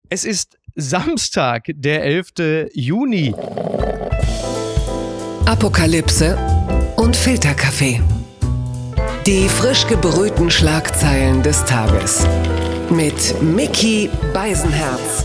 Es ist Samstag, der 11. Juni. Apokalypse und Filterkaffee. Die frisch gebrühten Schlagzeilen des Tages. Mit Micky Beisenherz.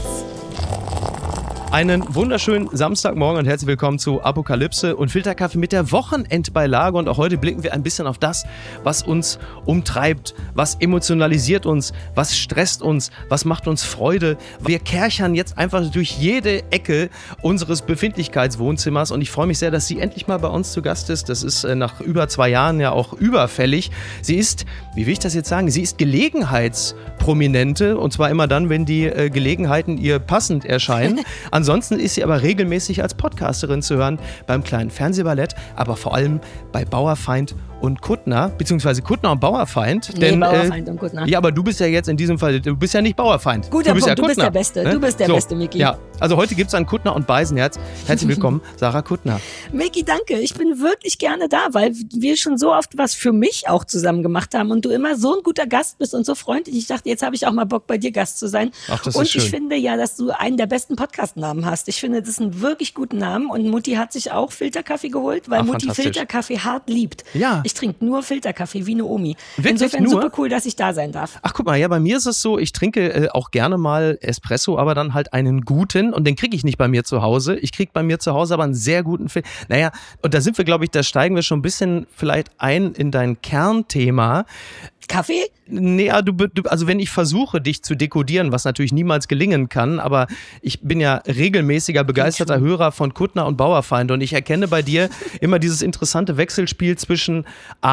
Einen wunderschönen Samstagmorgen und herzlich willkommen zu Apokalypse und Filterkaffee mit der Wochenendbeilage. Und auch heute blicken wir ein bisschen auf das, was uns umtreibt, was emotionalisiert uns, was stresst uns, was macht uns Freude. Wir kerchern jetzt einfach durch jede Ecke unseres Befindlichkeitswohnzimmers und ich freue mich sehr, dass sie endlich mal bei uns zu Gast ist. Das ist nach über 2 Jahren ja auch überfällig. Sie ist, wie will ich das jetzt sagen, sie ist Gelegenheitsprominente und zwar immer dann, wenn die Gelegenheiten ihr passend erscheinen. Ansonsten ist sie aber regelmäßig als Podcasterin zu hören beim kleinen Fernsehballett, aber vor allem bei Bauerfeind und Kuttner, beziehungsweise Kuttner und Bauerfeind. Nee, Bauerfeind und Kuttner. Ja, aber du bist ja jetzt in diesem Fall, du bist ja nicht Bauerfeind. Guter du bist Punkt, ja du bist Kuttner, der Beste, ne? du bist der Beste, Micky. Ja, also heute gibt es einen Kuttner und Beisenherz. Herzlich willkommen, Sarah Kuttner. Micky, danke, ich bin wirklich gerne da, weil wir schon so oft was für mich auch zusammen gemacht haben und du immer so ein guter Gast bist und so freundlich. Ich dachte, jetzt habe ich auch mal Bock, bei dir Gast zu sein. Ach, das und ist schön. Ich finde ja, dass du einen der besten Podcast-Namen hast. Ich finde, das ist ein wirklich guter Name und Mutti hat sich auch Filterkaffee geholt, weil Mutti Filterkaffee hart liebt. Ja. Ich trinke nur Filterkaffee, wie eine Omi. Wirklich Insofern nur? super cool, dass ich da sein darf. Ach, guck mal, ja, bei mir ist es so, ich trinke auch gerne mal Espresso, aber dann halt einen guten und den kriege ich nicht bei mir zu Hause. Ich kriege bei mir zu Hause aber einen sehr guten Film. Naja, und da sind wir, glaube ich, da steigen wir schon ein bisschen vielleicht ein in dein Kernthema. Kaffee? Nee, also wenn ich versuche, dich zu dekodieren, was natürlich niemals gelingen kann, aber ich bin ja regelmäßiger, begeisterter Hörer von Kuttner und Bauerfeind und ich erkenne bei dir immer dieses interessante Wechselspiel zwischen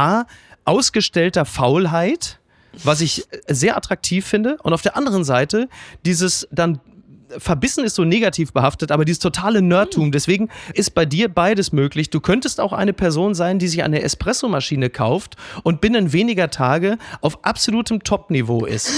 ausgestellter Faulheit, was ich sehr attraktiv finde, und auf der anderen Seite dieses dann verbissen ist so negativ behaftet, aber dieses totale Nerdtum. Deswegen ist bei dir beides möglich. Du könntest auch eine Person sein, die sich eine Espressomaschine kauft und binnen weniger Tage auf absolutem Top-Niveau ist.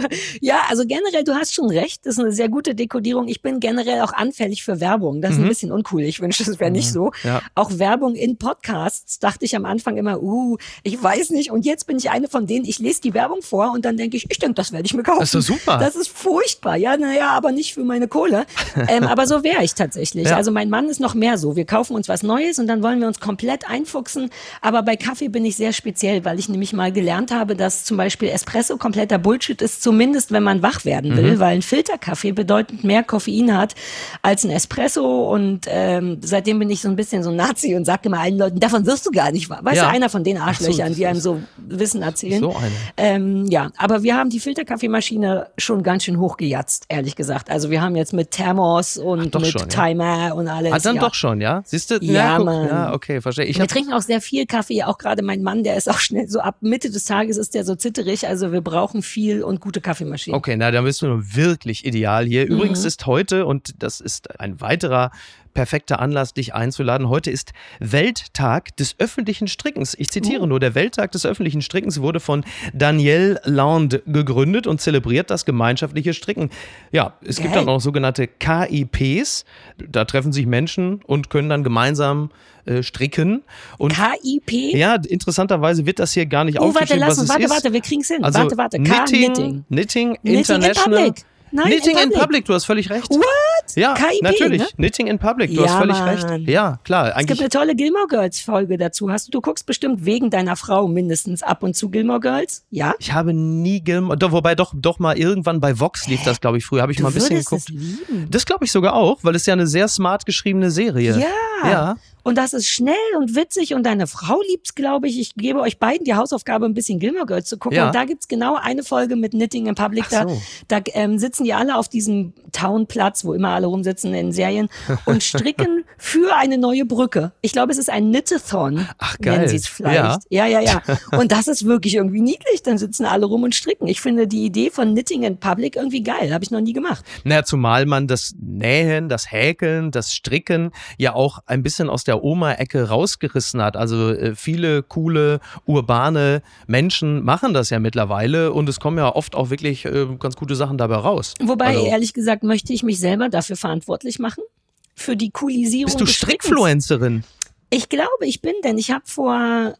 Ja, also generell, du hast schon recht. Das ist eine sehr gute Dekodierung. Ich bin generell auch anfällig für Werbung. Das ist ein bisschen uncool. Ich wünschte, es wäre nicht so. Ja. Auch Werbung in Podcasts dachte ich am Anfang immer, ich weiß nicht. Und jetzt bin ich eine von denen, ich lese die Werbung vor und dann denke ich denke, das werde ich mir kaufen. Das ist doch super. Das ist furchtbar. Ja, naja, aber nicht für meine Kohle. Aber so wäre ich tatsächlich. Ja. Also mein Mann ist noch mehr so. Wir kaufen uns was Neues und dann wollen wir uns komplett einfuchsen. Aber bei Kaffee bin ich sehr speziell, weil ich nämlich mal gelernt habe, dass zum Beispiel Espresso kompletter Bullshit ist, zumindest wenn man wach werden will, weil ein Filterkaffee bedeutend mehr Koffein hat als ein Espresso und seitdem bin ich so ein bisschen so ein Nazi und sage immer allen Leuten, davon wirst du gar nicht wahr. Weißt du, einer von den Arschlöchern, die einem so Wissen erzählen. So eine. Ja, aber wir haben die Filterkaffeemaschine schon ganz schön hochgejatzt, ehrlich gesagt. Also wir haben jetzt mit Thermos und mit schon, Timer und alles. Dann doch schon, ja? Siehst du? Ja, Mann. Ja, okay, verstehe. Wir trinken auch sehr viel Kaffee, auch gerade mein Mann, der ist auch schnell, so ab Mitte des Tages ist der so zitterig, also wir brauchen viel und gute Kaffeemaschinen. Okay, na, da bist du nur wirklich ideal hier. Übrigens ist heute, und das ist ein weiterer perfekter Anlass, dich einzuladen. Heute ist Welttag des öffentlichen Strickens. Ich zitiere nur, der Welttag des öffentlichen Strickens wurde von Danielle Lande gegründet und zelebriert das gemeinschaftliche Stricken. Ja, es gibt dann auch sogenannte KIPs. Da treffen sich Menschen und können dann gemeinsam stricken. Und KIP? Ja, interessanterweise wird das hier gar nicht aufgeschrieben, was es ist. Warte, wir kriegen es hin. Also Warte. Knitting International. Knitting in Public, du hast völlig recht. What? Ja, KIP, natürlich. Ne? Knitting in Public, du hast völlig recht. Ja, klar. Es gibt eine tolle Gilmore Girls Folge dazu. Du guckst bestimmt wegen deiner Frau mindestens ab und zu Gilmore Girls, ja? Ich habe nie Gilmore, wobei doch mal irgendwann bei Vox lief das, glaube ich, früher. Habe ich mal ein bisschen geguckt. Das glaube ich sogar auch, weil es ja eine sehr smart geschriebene Serie. Ja. Und das ist schnell und witzig und deine Frau liebt's, glaube ich. Ich gebe euch beiden die Hausaufgabe, ein bisschen Gilmore Girls zu gucken. Ja. Und da gibt's genau eine Folge mit Knitting in Public. Da sitzen die alle auf diesem Townplatz, wo immer alle rumsitzen in Serien und stricken für eine neue Brücke. Ich glaube, es ist ein Knitathon, nennen sie es vielleicht. Ja. Und das ist wirklich irgendwie niedlich. Dann sitzen alle rum und stricken. Ich finde die Idee von Knitting in Public irgendwie geil. Habe ich noch nie gemacht. Naja, zumal man das Nähen, das Häkeln, das Stricken ja auch ein bisschen aus der Oma-Ecke rausgerissen hat. Also viele coole, urbane Menschen machen das ja mittlerweile und es kommen ja oft auch wirklich ganz gute Sachen dabei raus. Wobei, ehrlich gesagt, möchte ich mich selber dafür verantwortlich machen. Für die Coolisierung. Bist du Strickfluencerin? Ich glaube, ich bin, denn ich habe vor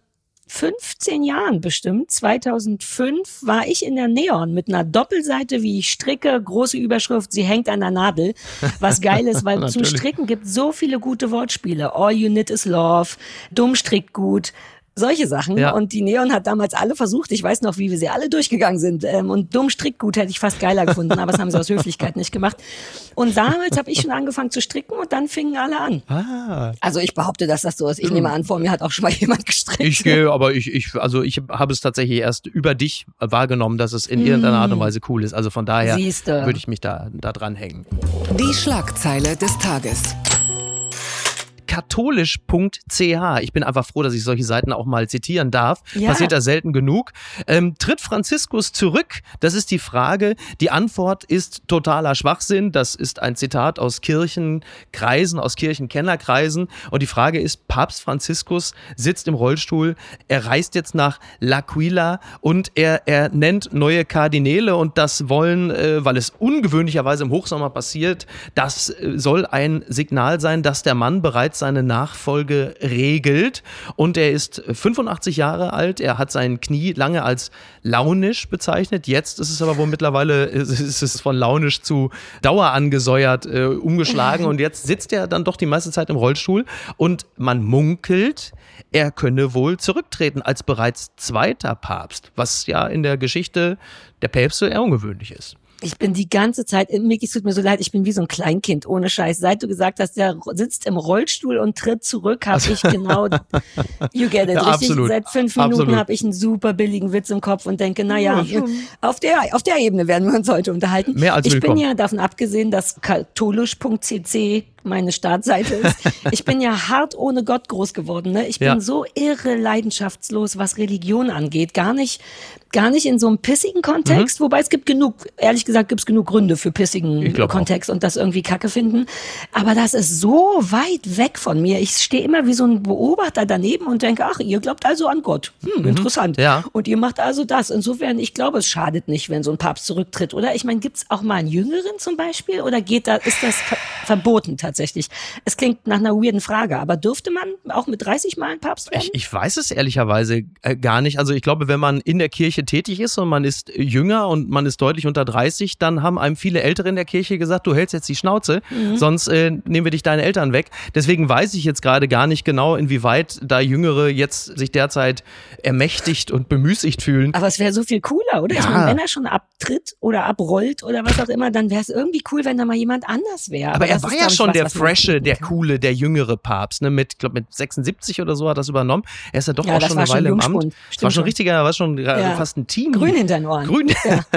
15 Jahren bestimmt, 2005, war ich in der Neon mit einer Doppelseite, wie ich stricke, große Überschrift, sie hängt an der Nadel. Was geil ist, weil zum Stricken gibt es so viele gute Wortspiele. All you need is love, dumm strickt gut. Solche Sachen. Ja. Und die Neon hat damals alle versucht. Ich weiß noch, wie wir sie alle durchgegangen sind. Und dumm Strickgut hätte ich fast geiler gefunden, aber das haben sie aus Höflichkeit nicht gemacht. Und damals habe ich schon angefangen zu stricken und dann fingen alle an. Also ich behaupte, dass das so ist. Ich nehme an, vor mir hat auch schon mal jemand gestrickt. Ich habe es tatsächlich erst über dich wahrgenommen, dass es in irgendeiner Art und Weise cool ist. Also von daher würde ich mich da dran hängen. Die Schlagzeile des Tages. Katholisch.ch. Ich bin einfach froh, dass ich solche Seiten auch mal zitieren darf. Ja. Passiert da selten genug. Tritt Franziskus zurück? Das ist die Frage. Die Antwort ist totaler Schwachsinn. Das ist ein Zitat aus Kirchenkreisen, aus Kirchenkennerkreisen. Und die Frage ist, Papst Franziskus sitzt im Rollstuhl. Er reist jetzt nach L'Aquila und er nennt neue Kardinäle. Und das wollen, weil es ungewöhnlicherweise im Hochsommer passiert, das soll ein Signal sein, dass der Mann bereits seine Nachfolge regelt. Und er ist 85 Jahre alt. Er hat sein Knie lange als launisch bezeichnet. Jetzt ist es aber wohl mittlerweile, ist es von launisch zu dauerangesäuert umgeschlagen. Und jetzt sitzt er dann doch die meiste Zeit im Rollstuhl. Und man munkelt, er könne wohl zurücktreten als bereits zweiter Papst. Was ja in der Geschichte der Päpste eher ungewöhnlich ist. Ich bin die ganze Zeit, Micky, es tut mir so leid, ich bin wie so ein Kleinkind, ohne Scheiß. Seit du gesagt hast, der sitzt im Rollstuhl und tritt zurück, habe ich genau, you get it, ja, richtig? Absolut. Seit 5 Minuten habe ich einen super billigen Witz im Kopf und denke, naja, auf der Ebene werden wir uns heute unterhalten. Mehr als willkommen. Ich bin ja davon abgesehen, dass katholisch.cc meine Startseite ist. Ich bin ja hart ohne Gott groß geworden. Ne? Ich bin so irre leidenschaftslos, was Religion angeht. Gar nicht in so einem pissigen Kontext, wobei es gibt genug, ehrlich gesagt, gibt es genug Gründe für pissigen Kontext und das irgendwie Kacke finden. Aber das ist so weit weg von mir. Ich stehe immer wie so ein Beobachter daneben und denke, ach, ihr glaubt also an Gott. Interessant. Ja. Und ihr macht also das. Insofern, ich glaube, es schadet nicht, wenn so ein Papst zurücktritt, oder? Ich meine, gibt es auch mal einen Jüngeren zum Beispiel? Oder ist das verboten tatsächlich? Es klingt nach einer weirden Frage, aber dürfte man auch mit 30 Mal ein Papst werden? Ich weiß es ehrlicherweise gar nicht. Also ich glaube, wenn man in der Kirche tätig ist und man ist jünger und man ist deutlich unter 30, dann haben einem viele Ältere in der Kirche gesagt, du hältst jetzt die Schnauze, sonst nehmen wir dich deine Eltern weg. Deswegen weiß ich jetzt gerade gar nicht genau, inwieweit da Jüngere jetzt sich derzeit ermächtigt und bemüßigt fühlen. Aber es wäre so viel cooler, oder? Ja. Ich meine, wenn er schon abtritt oder abrollt oder was auch immer, dann wäre es irgendwie cool, wenn da mal jemand anders wäre. Aber er war ja schon der Freshe, der coole, der jüngere Papst, ne? Mit 76 oder so hat das übernommen. Er ist ja doch auch schon eine Weile im Amt. Das war schon richtiger, war schon fast ein Team. Grün hinter den Ohren. Grün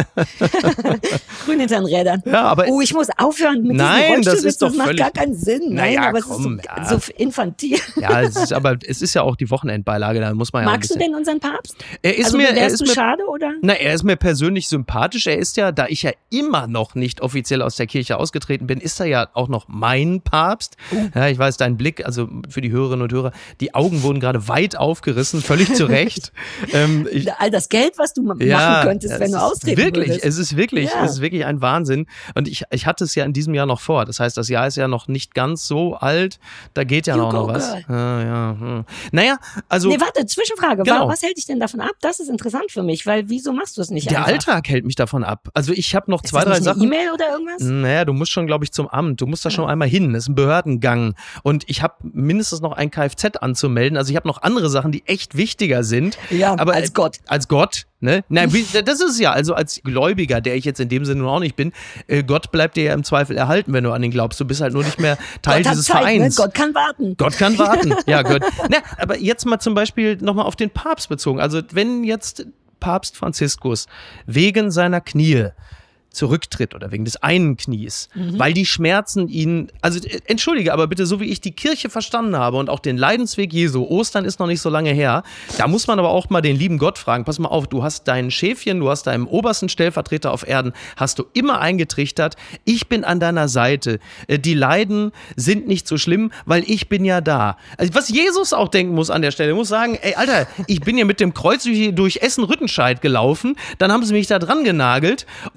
hinter den Rädern. Ja, aber ich muss aufhören mit diesem Rollstuhl. Das macht gar keinen Sinn. Nein, aber es ist so infantil. Ja, es ist ja auch die Wochenendbeilage, da muss man ja Magst du denn unseren Papst? Wärst du schade, oder? Na, er ist mir persönlich sympathisch. Er ist ja, da ich ja immer noch nicht offiziell aus der Kirche ausgetreten bin, ist er ja auch noch mein Papst. Ja, ich weiß, dein Blick, also für die Hörerinnen und Hörer, die Augen wurden gerade weit aufgerissen, völlig zu Recht. All das Geld, was du machen könntest, wenn du austreten würdest. Es ist wirklich ein Wahnsinn. Und ich hatte es ja in diesem Jahr noch vor. Das heißt, das Jahr ist ja noch nicht ganz so alt. Da geht ja noch was. Naja, also... Nee, warte, Zwischenfrage. Genau. Was hält dich denn davon ab? Das ist interessant für mich, weil wieso machst du es nicht Der einfach? Alltag hält mich davon ab. Also ich habe noch ist 2, 3 das Sachen... eine E-Mail oder irgendwas? Naja, du musst schon, glaube ich, zum Amt. Du musst da schon einmal hin. Das ist ein Behördengang. Und ich habe mindestens noch ein Kfz anzumelden. Also ich habe noch andere Sachen, die echt wichtiger sind. Ja, aber als Gott. Als Gott, ne? Nein, das ist es ja. Also als Gläubiger, der ich jetzt in dem Sinne nun auch nicht bin, Gott bleibt dir ja im Zweifel erhalten, wenn du an ihn glaubst. Du bist halt nur nicht mehr Teil dieses Vereins. Ne? Gott kann warten. Gott kann warten. Ja, Gott. Na, aber jetzt mal zum Beispiel nochmal auf den Papst bezogen. Also wenn jetzt Papst Franziskus wegen seiner Knie zurücktritt oder wegen des einen Knies, weil die Schmerzen ihn, also entschuldige, aber bitte, so wie ich die Kirche verstanden habe und auch den Leidensweg Jesu, Ostern ist noch nicht so lange her, da muss man aber auch mal den lieben Gott fragen, pass mal auf, du hast dein Schäfchen, du hast deinem obersten Stellvertreter auf Erden, hast du immer eingetrichtert, ich bin an deiner Seite, die Leiden sind nicht so schlimm, weil ich bin ja da. Also was Jesus auch denken muss an der Stelle, muss sagen, ey Alter, ich bin ja mit dem Kreuz durch Essen-Rüttenscheid gelaufen, dann haben sie mich da dran genagelt und du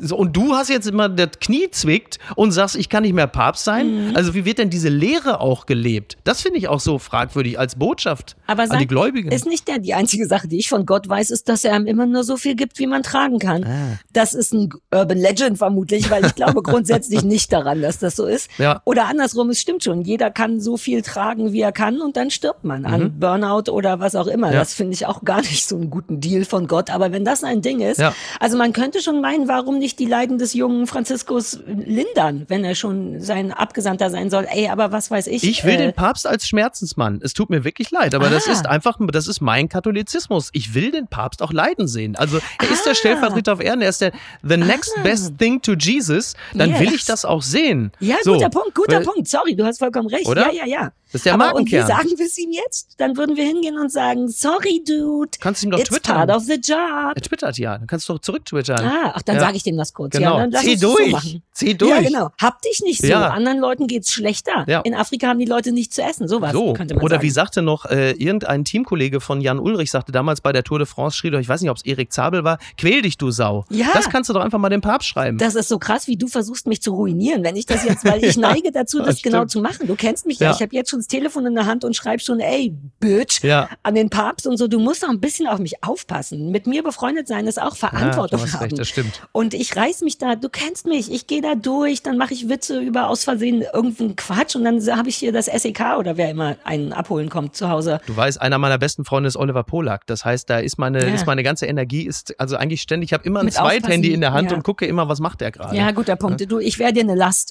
du hast jetzt immer das Knie zwickt und sagst, ich kann nicht mehr Papst sein. Also wie wird denn diese Lehre auch gelebt? Das finde ich auch so fragwürdig als Botschaft an die Gläubigen. Ist nicht die einzige Sache, die ich von Gott weiß, ist, dass er einem immer nur so viel gibt, wie man tragen kann. Das ist ein Urban Legend vermutlich, weil ich glaube grundsätzlich nicht daran, dass das so ist. Ja. Oder andersrum, es stimmt schon. Jeder kann so viel tragen, wie er kann und dann stirbt man an Burnout oder was auch immer. Ja. Das finde ich auch gar nicht so einen guten Deal von Gott. Aber wenn das ein Ding ist, Ja. also man könnte schon meinen, warum nicht die Leiden des jungen Franziskus lindern, wenn er schon sein Abgesandter sein soll. Ey, aber was weiß ich. Ich will den Papst als Schmerzensmann. Es tut mir wirklich leid, aber das ist mein Katholizismus. Ich will den Papst auch leiden sehen. Also er ist der Stellvertreter auf Erden, er ist der the next best thing to Jesus. Dann will ich das auch sehen. Ja, so. guter Punkt. Sorry, du hast vollkommen recht. Oder? Ja. Das ist der aber Markenkern. und wie sagen wir es ihm jetzt? Dann würden wir hingehen und sagen, sorry, dude. Kannst du ihm doch it's twittern. part of the job. Er twittert ja, dann kannst du doch zurück-twittern. Dann sage ich dem das kurz. Genau. Ja, dann lass Zieh uns das durch. So machen. Zieh durch. Ja, genau. Hab dich nicht so. Ja. Anderen Leuten geht's schlechter. Ja. In Afrika haben die Leute nichts zu essen. Sowas könnte man Oder sagen. wie sagte noch irgendein Teamkollege von Jan Ulrich, sagte damals bei der Tour de France, schrieb, ich weiß nicht, ob es Erik Zabel war, quäl dich, du Sau. Ja. Das kannst du doch einfach mal dem Papst schreiben. Das ist so krass, wie du versuchst, mich zu ruinieren. Wenn ich das jetzt, weil ich neige dazu, das genau zu machen. Du kennst mich ja. Ich habe jetzt schon das Telefon in der Hand und schreibe schon, ey, Bitch, an den Papst und so. Du musst auch ein bisschen auf mich aufpassen. Mit mir befreundet sein ist auch Verantwortung du hast haben. recht, das stimmt. Und ich reiß mich da, du kennst mich, ich gehe da durch, dann mache ich Witze über aus Versehen irgendeinen Quatsch und dann habe ich hier das SEK oder wer immer einen abholen kommt zu Hause. Du weißt, einer meiner besten Freunde ist Oliver Polak. Das heißt, da ist meine ganze Energie, also eigentlich ständig, ich habe immer ein Zweithandy in der Hand und gucke immer, was macht der gerade. Ja, guter Punkt. Du, ich wäre dir eine Last.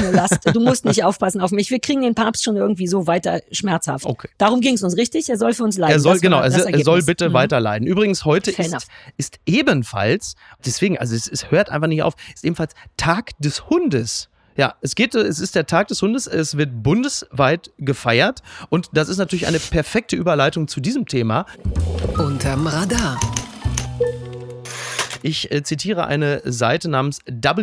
Du musst nicht aufpassen auf mich. Wir kriegen den Papst schon irgendwie so weiter schmerzhaft. Okay. Darum ging es uns richtig. Er soll für uns leiden. Er soll bitte weiterleiden. Übrigens, heute ist ebenfalls, deswegen, also es hört einfach nicht auf, ist ebenfalls Tag des Hundes. Ja, es ist der Tag des Hundes, es wird bundesweit gefeiert und das ist natürlich eine perfekte Überleitung zu diesem Thema. Unterm Radar. Ich zitiere eine Seite namens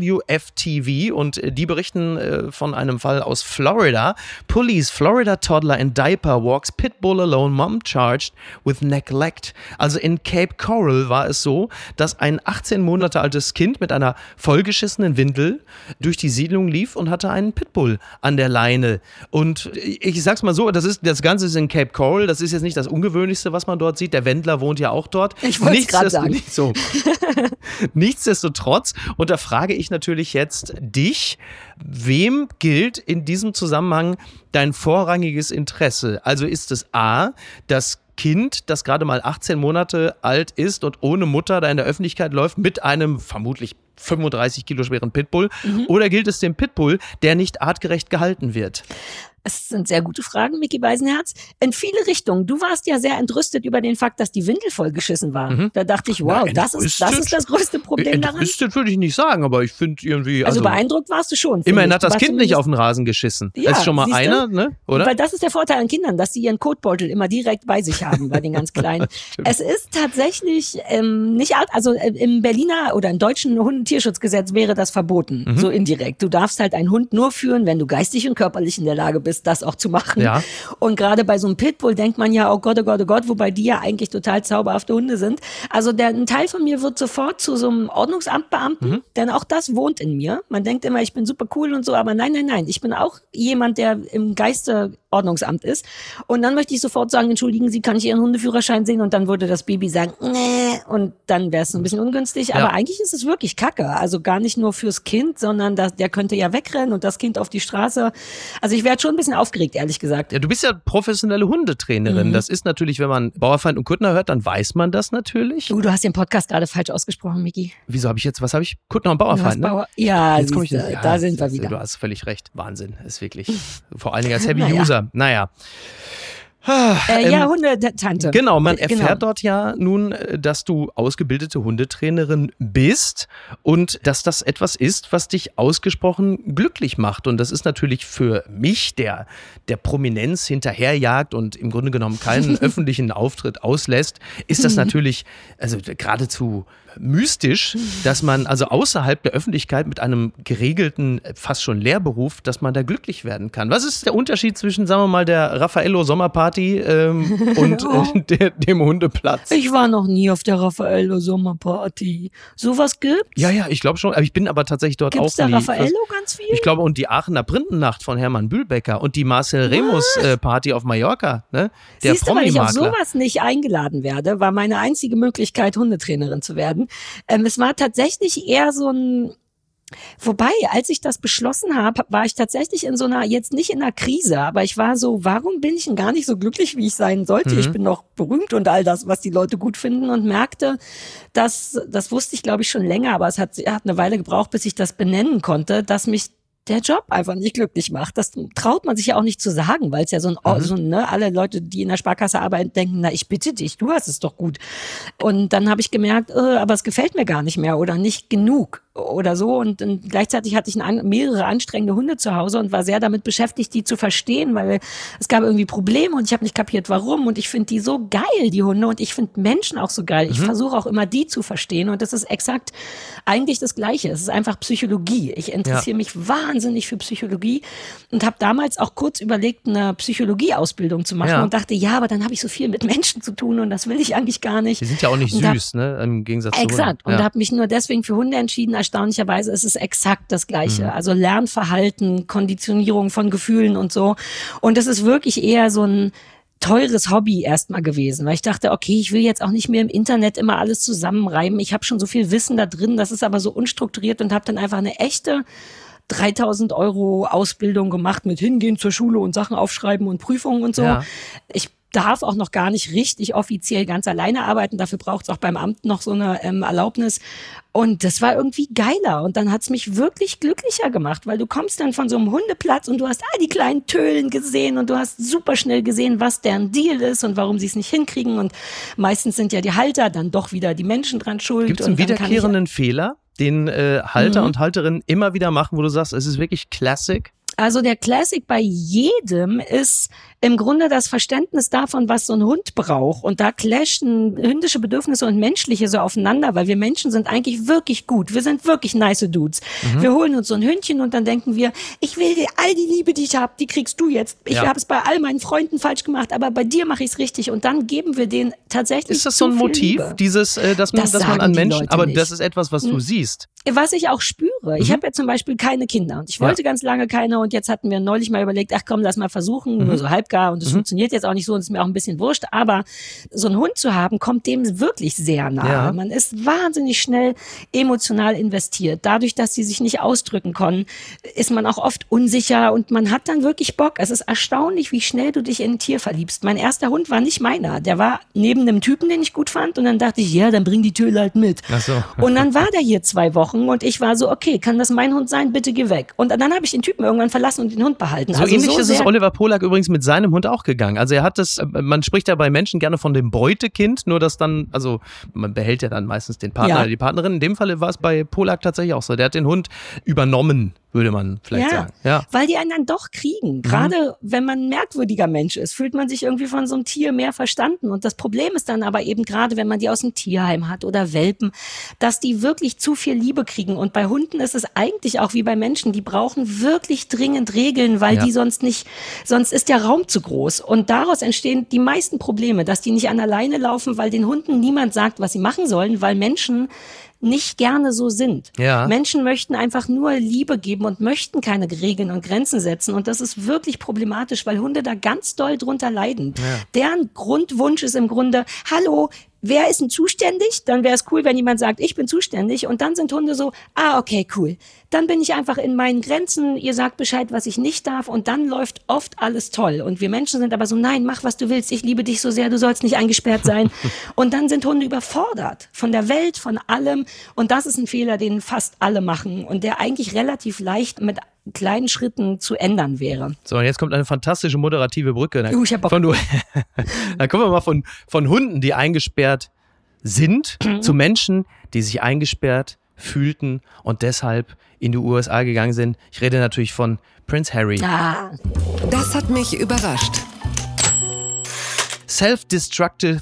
WFTV und die berichten von einem Fall aus Florida. Police, Florida toddler in diaper walks Pitbull alone, mom charged with neglect. Also in Cape Coral war es so, dass ein 18 Monate altes Kind mit einer vollgeschissenen Windel durch die Siedlung lief und hatte einen Pitbull an der Leine. Und ich sag's mal so, das Ganze ist in Cape Coral, das ist jetzt nicht das Ungewöhnlichste, was man dort sieht. Der Wendler wohnt ja auch dort. Ich wollte es gerade sagen. So. Nichtsdestotrotz, und da frage ich natürlich jetzt dich, wem gilt in diesem Zusammenhang dein vorrangiges Interesse? Also ist es A, das Kind, das gerade mal 18 Monate alt ist und ohne Mutter da in der Öffentlichkeit läuft mit einem vermutlich 35 Kilo schweren Pitbull, oder gilt es dem Pitbull, der nicht artgerecht gehalten wird? Es sind sehr gute Fragen, Micky Beisenherz. In viele Richtungen. Du warst ja sehr entrüstet über den Fakt, dass die Windel vollgeschissen war. Da dachte ich, wow, das ist das größte Problem daran. Entrüstet würde ich nicht sagen, aber ich finde irgendwie... Also beeindruckt warst du schon. Immerhin hat das Kind nicht auf den Rasen geschissen. Ja, das ist schon mal einer, ne? Oder? Weil das ist der Vorteil an Kindern, dass sie ihren Kotbeutel immer direkt bei sich haben, bei den ganz Kleinen. Es ist tatsächlich nicht... Also im Berliner oder im deutschen Hundentierschutzgesetz wäre das verboten, so indirekt. Du darfst halt einen Hund nur führen, wenn du geistig und körperlich in der Lage bist, das auch zu machen. Ja. Und gerade bei so einem Pitbull denkt man ja, oh Gott, wobei die ja eigentlich total zauberhafte Hunde sind. Also ein Teil von mir wird sofort zu so einem Ordnungsamtbeamten, denn auch das wohnt in mir. Man denkt immer, ich bin super cool und so, aber nein. Ich bin auch jemand, der im Geiste Ordnungsamt ist. Und dann möchte ich sofort sagen, entschuldigen Sie, kann ich Ihren Hundeführerschein sehen? Und dann würde das Baby sagen, nee. Und dann wäre es ein bisschen ungünstig. Ja. Aber eigentlich ist es wirklich Kacke. Also gar nicht nur fürs Kind, sondern der könnte ja wegrennen und das Kind auf die Straße. Also ich werde schon ein bisschen aufgeregt, ehrlich gesagt. Ja, du bist ja professionelle Hundetrainerin. Das ist natürlich, wenn man Bauerfeind und Kuttner hört, dann weiß man das natürlich. Du hast den Podcast gerade falsch ausgesprochen, Micky. Wieso habe ich jetzt, was habe ich? Kuttner und Bauerfeind, ne? Ja, jetzt komme ich da sind wir wieder. Du hast völlig recht. Wahnsinn, ist wirklich. Vor allen Dingen als Heavy User. Naja. Hundetante. Genau, man erfährt dort ja nun, dass du ausgebildete Hundetrainerin bist und dass das etwas ist, was dich ausgesprochen glücklich macht. Und das ist natürlich für mich, der Prominenz hinterherjagt und im Grunde genommen keinen öffentlichen Auftritt auslässt, ist das natürlich also geradezu mystisch, dass man also außerhalb der Öffentlichkeit mit einem geregelten, fast schon Lehrberuf, dass man da glücklich werden kann. Was ist der Unterschied zwischen, sagen wir mal, der Raffaello-Sommerparty und dem Hundeplatz? Ich war noch nie auf der Raffaello-Sommerparty. Sowas gibt's? Ja, ich glaube schon. Ich bin aber tatsächlich dort Gibt's auch da Raffaello ganz viel? Ich glaube, und die Aachener Printennacht von Hermann Bühlbecker und die Marcel Remus-Party auf Mallorca, ne? Der Siehst du, weil ich auf Promi-Makler. sowas nicht eingeladen werde, war meine einzige Möglichkeit, Hundetrainerin zu werden. Es war tatsächlich eher so ein... Wobei, als ich das beschlossen habe, war ich tatsächlich in so einer, jetzt nicht in einer Krise, aber ich war so, warum bin ich denn gar nicht so glücklich, wie ich sein sollte? Ich bin doch berühmt und all das, was die Leute gut finden, und merkte, das wusste ich, glaube ich, schon länger, aber es hat eine Weile gebraucht, bis ich das benennen konnte, dass mich der Job einfach nicht glücklich macht. Das traut man sich ja auch nicht zu sagen, weil es ja alle Leute, die in der Sparkasse arbeiten, denken, na, ich bitte dich, du hast es doch gut. Und dann habe ich gemerkt, aber es gefällt mir gar nicht mehr oder nicht genug oder so. Und gleichzeitig hatte ich mehrere anstrengende Hunde zu Hause und war sehr damit beschäftigt, die zu verstehen, weil es gab irgendwie Probleme und ich habe nicht kapiert, warum. Und ich finde die so geil, die Hunde, und ich finde Menschen auch so geil. Ich versuche auch immer, die zu verstehen, und das ist exakt eigentlich das Gleiche. Es ist einfach Psychologie. Ich interessiere mich wahnsinnig für Psychologie und habe damals auch kurz überlegt, eine Psychologieausbildung zu machen und dachte, ja, aber dann habe ich so viel mit Menschen zu tun und das will ich eigentlich gar nicht. Die sind ja auch nicht süß, ne, im Gegensatz zu Hunden. Exakt. Und habe mich nur deswegen für Hunde entschieden. Erstaunlicherweise ist es exakt das Gleiche. Also Lernverhalten, Konditionierung von Gefühlen und so. Und das ist wirklich eher so ein teures Hobby erstmal gewesen, weil ich dachte, okay, ich will jetzt auch nicht mehr im Internet immer alles zusammenreiben. Ich habe schon so viel Wissen da drin, das ist aber so unstrukturiert, und habe dann einfach eine echte 3.000 € Ausbildung gemacht mit hingehen zur Schule und Sachen aufschreiben und Prüfungen und so. Ja. Ich darf auch noch gar nicht richtig offiziell ganz alleine arbeiten. Dafür braucht es auch beim Amt noch so eine Erlaubnis. Und das war irgendwie geiler. Und dann hat es mich wirklich glücklicher gemacht, weil du kommst dann von so einem Hundeplatz und du hast all die kleinen Tölen gesehen und du hast super schnell gesehen, was deren Deal ist und warum sie es nicht hinkriegen. Und meistens sind ja die Halter dann doch wieder die Menschen dran schuld. Gibt es einen wiederkehrenden Fehler, den Halter und Halterinnen immer wieder machen, wo du sagst, es ist wirklich Classic? Also der Classic bei jedem ist im Grunde das Verständnis davon, was so ein Hund braucht. Und da clashen hündische Bedürfnisse und menschliche so aufeinander, weil wir Menschen sind eigentlich wirklich gut. Wir sind wirklich nice Dudes. Wir holen uns so ein Hündchen und dann denken wir, ich will dir all die Liebe, die ich habe, die kriegst du jetzt. Ich habe es bei all meinen Freunden falsch gemacht, aber bei dir mache ich es richtig. Und dann geben wir denen tatsächlich Ist das so ein Motiv, dieses, dass man an Menschen, aber das ist etwas, was du siehst. Was ich auch spüre. Ich habe ja zum Beispiel keine Kinder und ich wollte ganz lange keine, und jetzt hatten wir neulich mal überlegt, ach komm, lass mal versuchen, nur so halbgar, und es funktioniert jetzt auch nicht so und ist mir auch ein bisschen wurscht, aber so einen Hund zu haben, kommt dem wirklich sehr nahe. Ja. Man ist wahnsinnig schnell emotional investiert. Dadurch, dass sie sich nicht ausdrücken können, ist man auch oft unsicher und man hat dann wirklich Bock. Es ist erstaunlich, wie schnell du dich in ein Tier verliebst. Mein erster Hund war nicht meiner. Der war neben einem Typen, den ich gut fand, und dann dachte ich, ja, dann bring die Töle halt mit. Ach so. Und dann war der hier 2 Wochen und ich war so, okay, kann das mein Hund sein? Bitte geh weg. Und dann habe ich den Typen irgendwann verlassen und den Hund behalten. So also ähnlich ist es Oliver Polak übrigens mit seinem Hund auch gegangen. Also er hat das, man spricht ja bei Menschen gerne von dem Beutekind, nur dass dann, also man behält ja dann meistens den Partner oder die Partnerin. In dem Falle war es bei Polak tatsächlich auch so. Der hat den Hund übernommen, würde man vielleicht sagen. Ja, weil die einen dann doch kriegen. Gerade wenn man ein merkwürdiger Mensch ist, fühlt man sich irgendwie von so einem Tier mehr verstanden. Und das Problem ist dann aber eben gerade, wenn man die aus dem Tierheim hat oder Welpen, dass die wirklich zu viel Liebe kriegen. Und bei Hunden ist es eigentlich auch wie bei Menschen, die brauchen wirklich dringend Regeln, weil die sonst ist der Raum zu groß. Und daraus entstehen die meisten Probleme, dass die nicht an alleine laufen, weil den Hunden niemand sagt, was sie machen sollen, weil Menschen nicht gerne so sind. Ja. Menschen möchten einfach nur Liebe geben und möchten keine Regeln und Grenzen setzen. Und das ist wirklich problematisch, weil Hunde da ganz doll drunter leiden. Ja. Deren Grundwunsch ist im Grunde, hallo, wer ist denn zuständig? Dann wäre es cool, wenn jemand sagt, ich bin zuständig. Und dann sind Hunde so, okay, cool. Dann bin ich einfach in meinen Grenzen. Ihr sagt Bescheid, was ich nicht darf. Und dann läuft oft alles toll. Und wir Menschen sind aber so, nein, mach, was du willst. Ich liebe dich so sehr, du sollst nicht eingesperrt sein. Und dann sind Hunde überfordert von der Welt, von allem. Und das ist ein Fehler, den fast alle machen. Und der eigentlich relativ leicht mit kleinen Schritten zu ändern wäre. So, und jetzt kommt eine fantastische moderative Brücke. Ich hab Bock. Dann kommen wir mal von Hunden, die eingesperrt sind, zu Menschen, die sich eingesperrt fühlten und deshalb in die USA gegangen sind. Ich rede natürlich von Prince Harry. Das hat mich überrascht. Self-destructive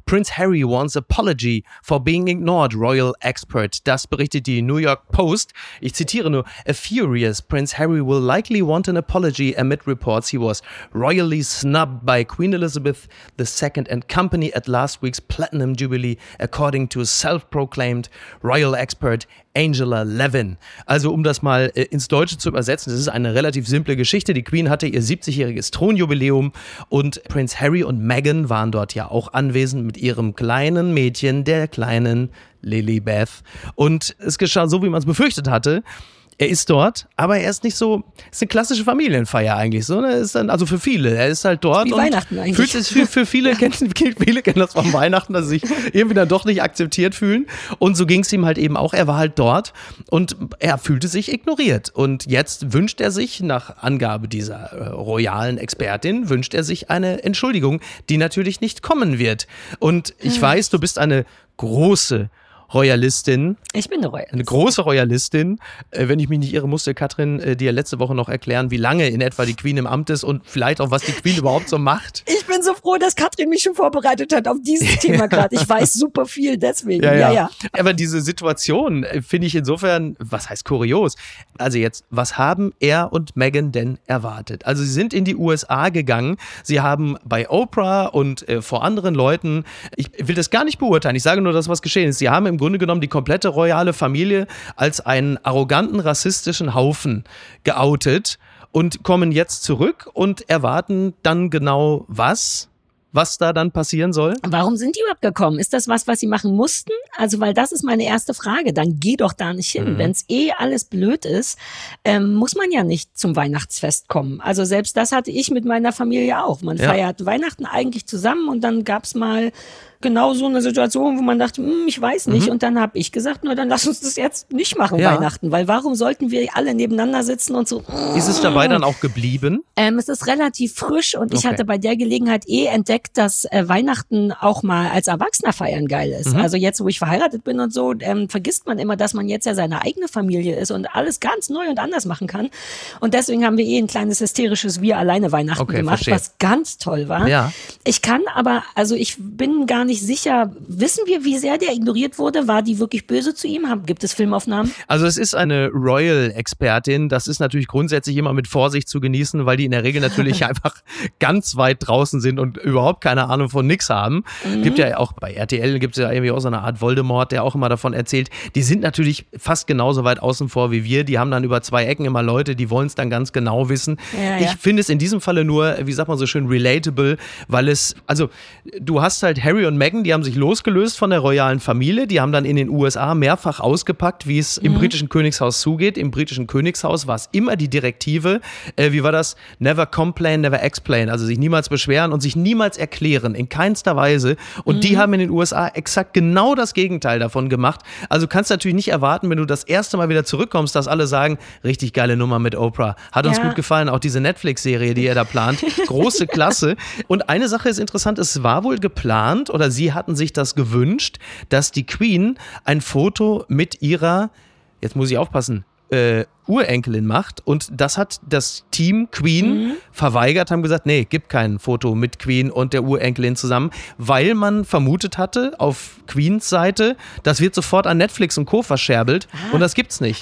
Prince Harry wants apology for being ignored, royal expert. Das berichtet die New York Post. Ich zitiere nur: A furious Prince Harry will likely want an apology amid reports he was royally snubbed by Queen Elizabeth II and company at last week's Platinum Jubilee, according to self-proclaimed royal expert Angela Levin. Also um das mal ins Deutsche zu übersetzen, das ist eine relativ simple Geschichte. Die Queen hatte ihr 70-jähriges Thronjubiläum und Prince Harry und Meghan waren dort ja auch anwesend mit ihrem kleinen Mädchen, der kleinen Lilibeth. Und es geschah so, wie man es befürchtet hatte. Er ist dort, aber er ist nicht so, ist eine klassische Familienfeier eigentlich so, ne? Ist dann, also für viele, er ist halt dort wie und Weihnachten eigentlich. Fühlt sich für viele kennen das von Weihnachten, dass sie sich irgendwie dann doch nicht akzeptiert fühlen, und so ging es ihm halt eben auch, er war halt dort und er fühlte sich ignoriert, und jetzt wünscht er sich, nach Angabe dieser royalen Expertin, wünscht er sich eine Entschuldigung, die natürlich nicht kommen wird. Und ich weiß, du bist eine große Royalistin. Ich bin eine Royalistin. Eine große Royalistin. Wenn ich mich nicht irre, musste Katrin dir letzte Woche noch erklären, wie lange in etwa die Queen im Amt ist und vielleicht auch, was die Queen überhaupt so macht. Ich bin so froh, dass Katrin mich schon vorbereitet hat auf dieses Thema gerade. Ich weiß super viel deswegen. Ja. Aber diese Situation finde ich insofern, was heißt kurios? Also jetzt, was haben er und Meghan denn erwartet? Also sie sind in die USA gegangen. Sie haben bei Oprah und vor anderen Leuten, ich will das gar nicht beurteilen, ich sage nur, dass was geschehen ist. Sie haben im Grunde genommen die komplette royale Familie als einen arroganten, rassistischen Haufen geoutet und kommen jetzt zurück und erwarten dann genau was da dann passieren soll? Warum sind die überhaupt gekommen? Ist das was sie machen mussten? Also, weil das ist meine erste Frage. Dann geh doch da nicht hin. Wenn es alles blöd ist, muss man ja nicht zum Weihnachtsfest kommen. Also selbst das hatte ich mit meiner Familie auch. Man feiert Weihnachten eigentlich zusammen und dann gab's mal genau so eine Situation, wo man dachte, ich weiß nicht. Und dann habe ich gesagt, na dann lass uns das jetzt nicht machen, Weihnachten. Weil warum sollten wir alle nebeneinander sitzen und so. Ist es dabei dann auch geblieben? Es ist relativ frisch und ich hatte bei der Gelegenheit entdeckt, dass Weihnachten auch mal als Erwachsener feiern geil ist. Also jetzt, wo ich verheiratet bin und so, vergisst man immer, dass man jetzt ja seine eigene Familie ist und alles ganz neu und anders machen kann. Und deswegen haben wir ein kleines hysterisches Wir alleine Weihnachten gemacht, was ganz toll war. Ja. Ich kann aber, also ich bin gar nicht sicher, wissen wir, wie sehr der ignoriert wurde? War die wirklich böse zu ihm? Gibt es Filmaufnahmen? Also es ist eine Royal-Expertin, das ist natürlich grundsätzlich immer mit Vorsicht zu genießen, weil die in der Regel natürlich einfach ganz weit draußen sind und überhaupt keine Ahnung von nix haben. Gibt ja auch bei RTL, gibt es ja irgendwie auch so eine Art Voldemort, der auch immer davon erzählt. Die sind natürlich fast genauso weit außen vor wie wir. Die haben dann über 2 Ecken immer Leute, die wollen es dann ganz genau wissen. Ich finde es in diesem Falle nur, wie sagt man so schön, relatable, weil es, also du hast halt Harry und Meghan, die haben sich losgelöst von der royalen Familie, die haben dann in den USA mehrfach ausgepackt, wie es im britischen Königshaus zugeht. Im britischen Königshaus war es immer die Direktive, wie war das? Never complain, never explain, also sich niemals beschweren und sich niemals erklären, in keinster Weise. Und die haben in den USA exakt genau das Gegenteil davon gemacht. Also kannst du natürlich nicht erwarten, wenn du das erste Mal wieder zurückkommst, dass alle sagen, richtig geile Nummer mit Oprah. Hat uns gut gefallen, auch diese Netflix-Serie, die er da plant. Große Klasse. Und eine Sache ist interessant, es war wohl geplant, oder sie hatten sich das gewünscht, dass die Queen ein Foto mit ihrer, jetzt muss ich aufpassen, Urenkelin macht, und das hat das Team Queen verweigert, haben gesagt, nee, gibt kein Foto mit Queen und der Urenkelin zusammen, weil man vermutet hatte auf Queens Seite, das wird sofort an Netflix und Co. verscherbelt und das gibt's nicht.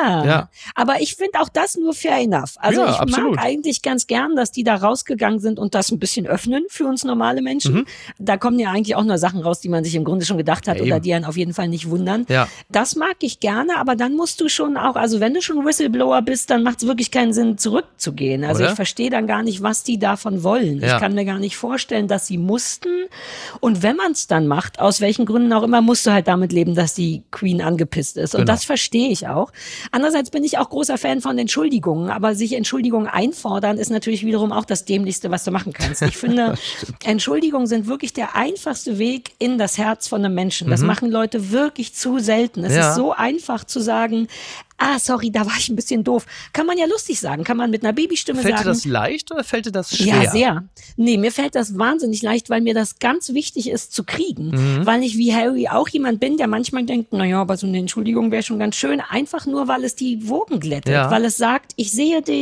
Aber ich finde auch das nur fair enough. Also ich mag eigentlich ganz gern, dass die da rausgegangen sind und das ein bisschen öffnen für uns normale Menschen. Da kommen ja eigentlich auch nur Sachen raus, die man sich im Grunde schon gedacht hat oder die einen auf jeden Fall nicht wundern. Das mag ich gerne, aber dann musst du schon auch, also wenn du schon Whistleblower bist, dann macht es wirklich keinen Sinn, zurückzugehen. Also ich verstehe dann gar nicht, was die davon wollen. Ich kann mir gar nicht vorstellen, dass sie mussten. Und wenn man es dann macht, aus welchen Gründen auch immer, musst du halt damit leben, dass die Queen angepisst ist. Und das verstehe ich auch. Andererseits bin ich auch großer Fan von Entschuldigungen. Aber sich Entschuldigungen einfordern, ist natürlich wiederum auch das Dämlichste, was du machen kannst. Ich finde, Entschuldigungen sind wirklich der einfachste Weg in das Herz von einem Menschen. Das machen Leute wirklich zu selten. Es ist so einfach zu sagen, sorry, da war ich ein bisschen doof. Kann man ja lustig sagen, kann man mit einer Babystimme sagen. Fällt dir das leicht oder fällt dir das schwer? Ja, sehr. Nee, mir fällt das wahnsinnig leicht, weil mir das ganz wichtig ist zu kriegen. Weil ich wie Harry auch jemand bin, der manchmal denkt, naja, aber so eine Entschuldigung wäre schon ganz schön. Einfach nur, weil es die Wogen glättet. Weil es sagt, ich sehe dich,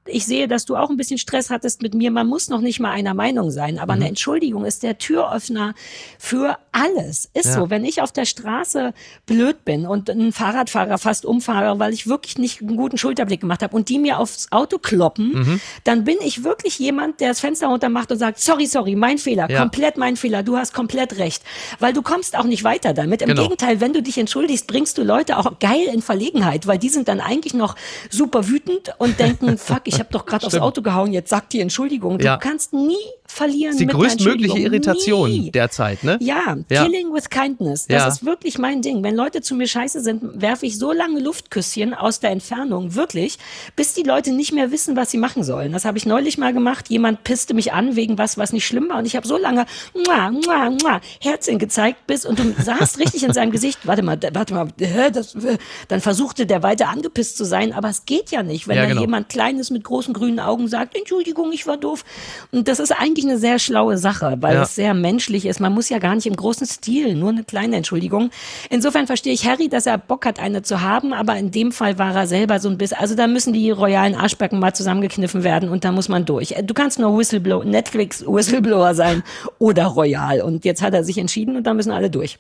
ich sehe, dass du auch ein bisschen Stress hattest mit mir. Man muss noch nicht mal einer Meinung sein, aber eine Entschuldigung ist der Türöffner für alles. Ist so, wenn ich auf der Straße blöd bin und einen Fahrradfahrer fast umfahre, weil ich wirklich nicht einen guten Schulterblick gemacht habe und die mir aufs Auto kloppen, dann bin ich wirklich jemand, der das Fenster runter macht und sagt, sorry, mein Fehler, komplett mein Fehler, du hast komplett recht. Weil du kommst auch nicht weiter damit. Im Gegenteil, wenn du dich entschuldigst, bringst du Leute auch geil in Verlegenheit, weil die sind dann eigentlich noch super wütend und denken, fuck, ich habe doch gerade aufs Auto gehauen, jetzt sagt die Entschuldigung. Du kannst nie verlieren das ist mit die größtmögliche Irritation nie. Derzeit, ne? Ja, killing with kindness, das ist wirklich mein Ding. Wenn Leute zu mir scheiße sind, werfe ich so lange Luftküsschen aus der Entfernung, wirklich, bis die Leute nicht mehr wissen, was sie machen sollen. Das habe ich neulich mal gemacht. Jemand pisste mich an wegen was nicht schlimm war und ich habe so lange Herzchen gezeigt, und du sahst richtig in seinem Gesicht, warte mal, dann versuchte der weiter angepisst zu sein, aber es geht ja nicht, wenn da jemand Kleines mit großen grünen Augen sagt, Entschuldigung, ich war doof. Und das ist eigentlich eine sehr schlaue Sache, weil es sehr menschlich ist. Man muss ja gar nicht im großen Stil, nur eine kleine Entschuldigung. Insofern verstehe ich Harry, dass er Bock hat, eine zu haben, aber in dem Fall war er selber so ein bisschen, also da müssen die royalen Arschbacken mal zusammengekniffen werden und da muss man durch. Du kannst nur Netflix-Whistleblower sein oder royal und jetzt hat er sich entschieden und da müssen alle durch.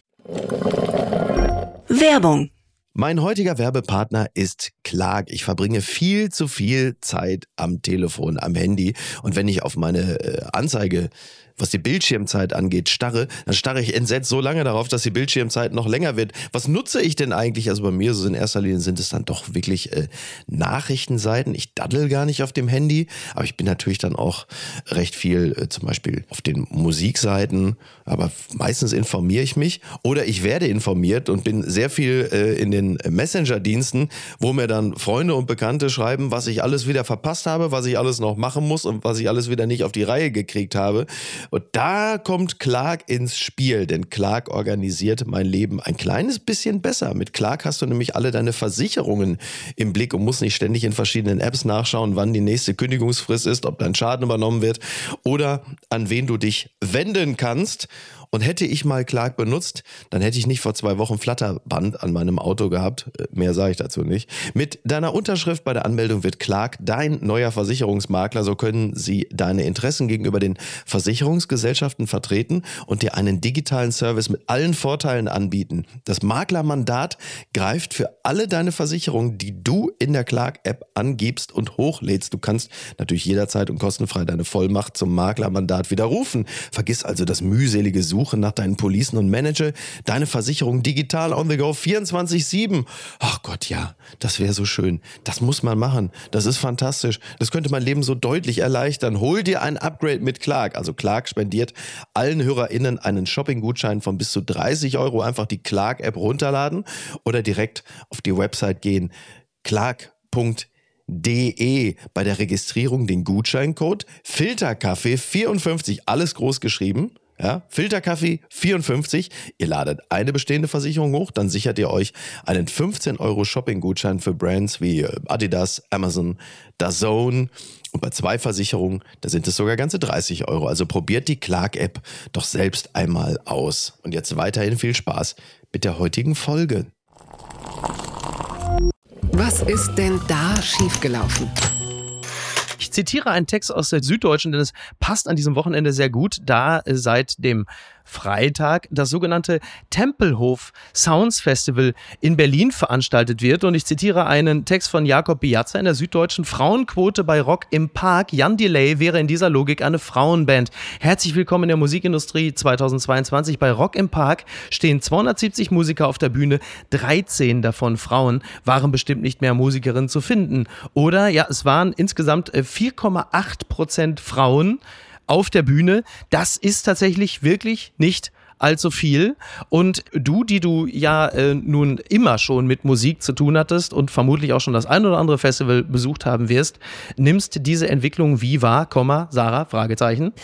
Werbung. Mein heutiger Werbepartner ist Clark. Ich verbringe viel zu viel Zeit am Telefon, am Handy. Und wenn ich auf meine Anzeige, was die Bildschirmzeit angeht, starre, dann starre ich entsetzt so lange darauf, dass die Bildschirmzeit noch länger wird. Was nutze ich denn eigentlich? Also bei mir so in erster Linie sind es dann doch wirklich Nachrichtenseiten. Ich daddel gar nicht auf dem Handy, aber ich bin natürlich dann auch recht viel zum Beispiel auf den Musikseiten, aber meistens informiere ich mich oder ich werde informiert und bin sehr viel in den Messenger-Diensten, wo mir dann Freunde und Bekannte schreiben, was ich alles wieder verpasst habe, was ich alles noch machen muss und was ich alles wieder nicht auf die Reihe gekriegt habe. Und da kommt Clark ins Spiel, denn Clark organisiert mein Leben ein kleines bisschen besser. Mit Clark hast du nämlich alle deine Versicherungen im Blick und musst nicht ständig in verschiedenen Apps nachschauen, wann die nächste Kündigungsfrist ist, ob dein Schaden übernommen wird oder an wen du dich wenden kannst. Und hätte ich mal Clark benutzt, dann hätte ich nicht vor 2 Wochen Flatterband an meinem Auto gehabt. Mehr sage ich dazu nicht. Mit deiner Unterschrift bei der Anmeldung wird Clark dein neuer Versicherungsmakler. So können sie deine Interessen gegenüber den Versicherungsgesellschaften vertreten und dir einen digitalen Service mit allen Vorteilen anbieten. Das Maklermandat greift für alle deine Versicherungen, die du in der Clark-App angibst und hochlädst. Du kannst natürlich jederzeit und kostenfrei deine Vollmacht zum Maklermandat widerrufen. Vergiss also das mühselige Suchen nach deinen Policen und manage deine Versicherung digital on the go 24/7. Ach Gott, ja, das wäre so schön. Das muss man machen. Das ist fantastisch. Das könnte mein Leben so deutlich erleichtern. Hol dir ein Upgrade mit Clark. Also Clark spendiert allen HörerInnen einen Shopping-Gutschein von bis zu 30 €. Einfach die Clark-App runterladen oder direkt auf die Website gehen. clark.de. Bei der Registrierung den Gutscheincode Filterkaffee54, alles groß geschrieben. Ja, Filterkaffee 54. Ihr ladet eine bestehende Versicherung hoch, dann sichert ihr euch einen 15 € Shopping-Gutschein für Brands wie Adidas, Amazon, DAZN. Und bei 2 Versicherungen, da sind es sogar ganze 30 €. Also probiert die Clark-App doch selbst einmal aus. Und jetzt weiterhin viel Spaß mit der heutigen Folge. Was ist denn da schiefgelaufen? Ich zitiere einen Text aus der Süddeutschen, denn es passt an diesem Wochenende sehr gut, da seit dem Freitag das sogenannte Tempelhof Sounds Festival in Berlin veranstaltet wird. Und ich zitiere einen Text von Jakob Biazza in der Süddeutschen: Frauenquote bei Rock im Park. Jan Delay wäre in dieser Logik eine Frauenband. Herzlich willkommen in der Musikindustrie 2022. Bei Rock im Park stehen 270 Musiker auf der Bühne, 13 davon Frauen. Waren bestimmt nicht mehr Musikerinnen zu finden. Oder ja, es waren insgesamt 4,8% Frauen auf der Bühne. Das ist tatsächlich wirklich nicht allzu viel. Und du, die du ja nun immer schon mit Musik zu tun hattest und vermutlich auch schon das ein oder andere Festival besucht haben wirst, nimmst diese Entwicklung wie wahr, Sarah, Fragezeichen?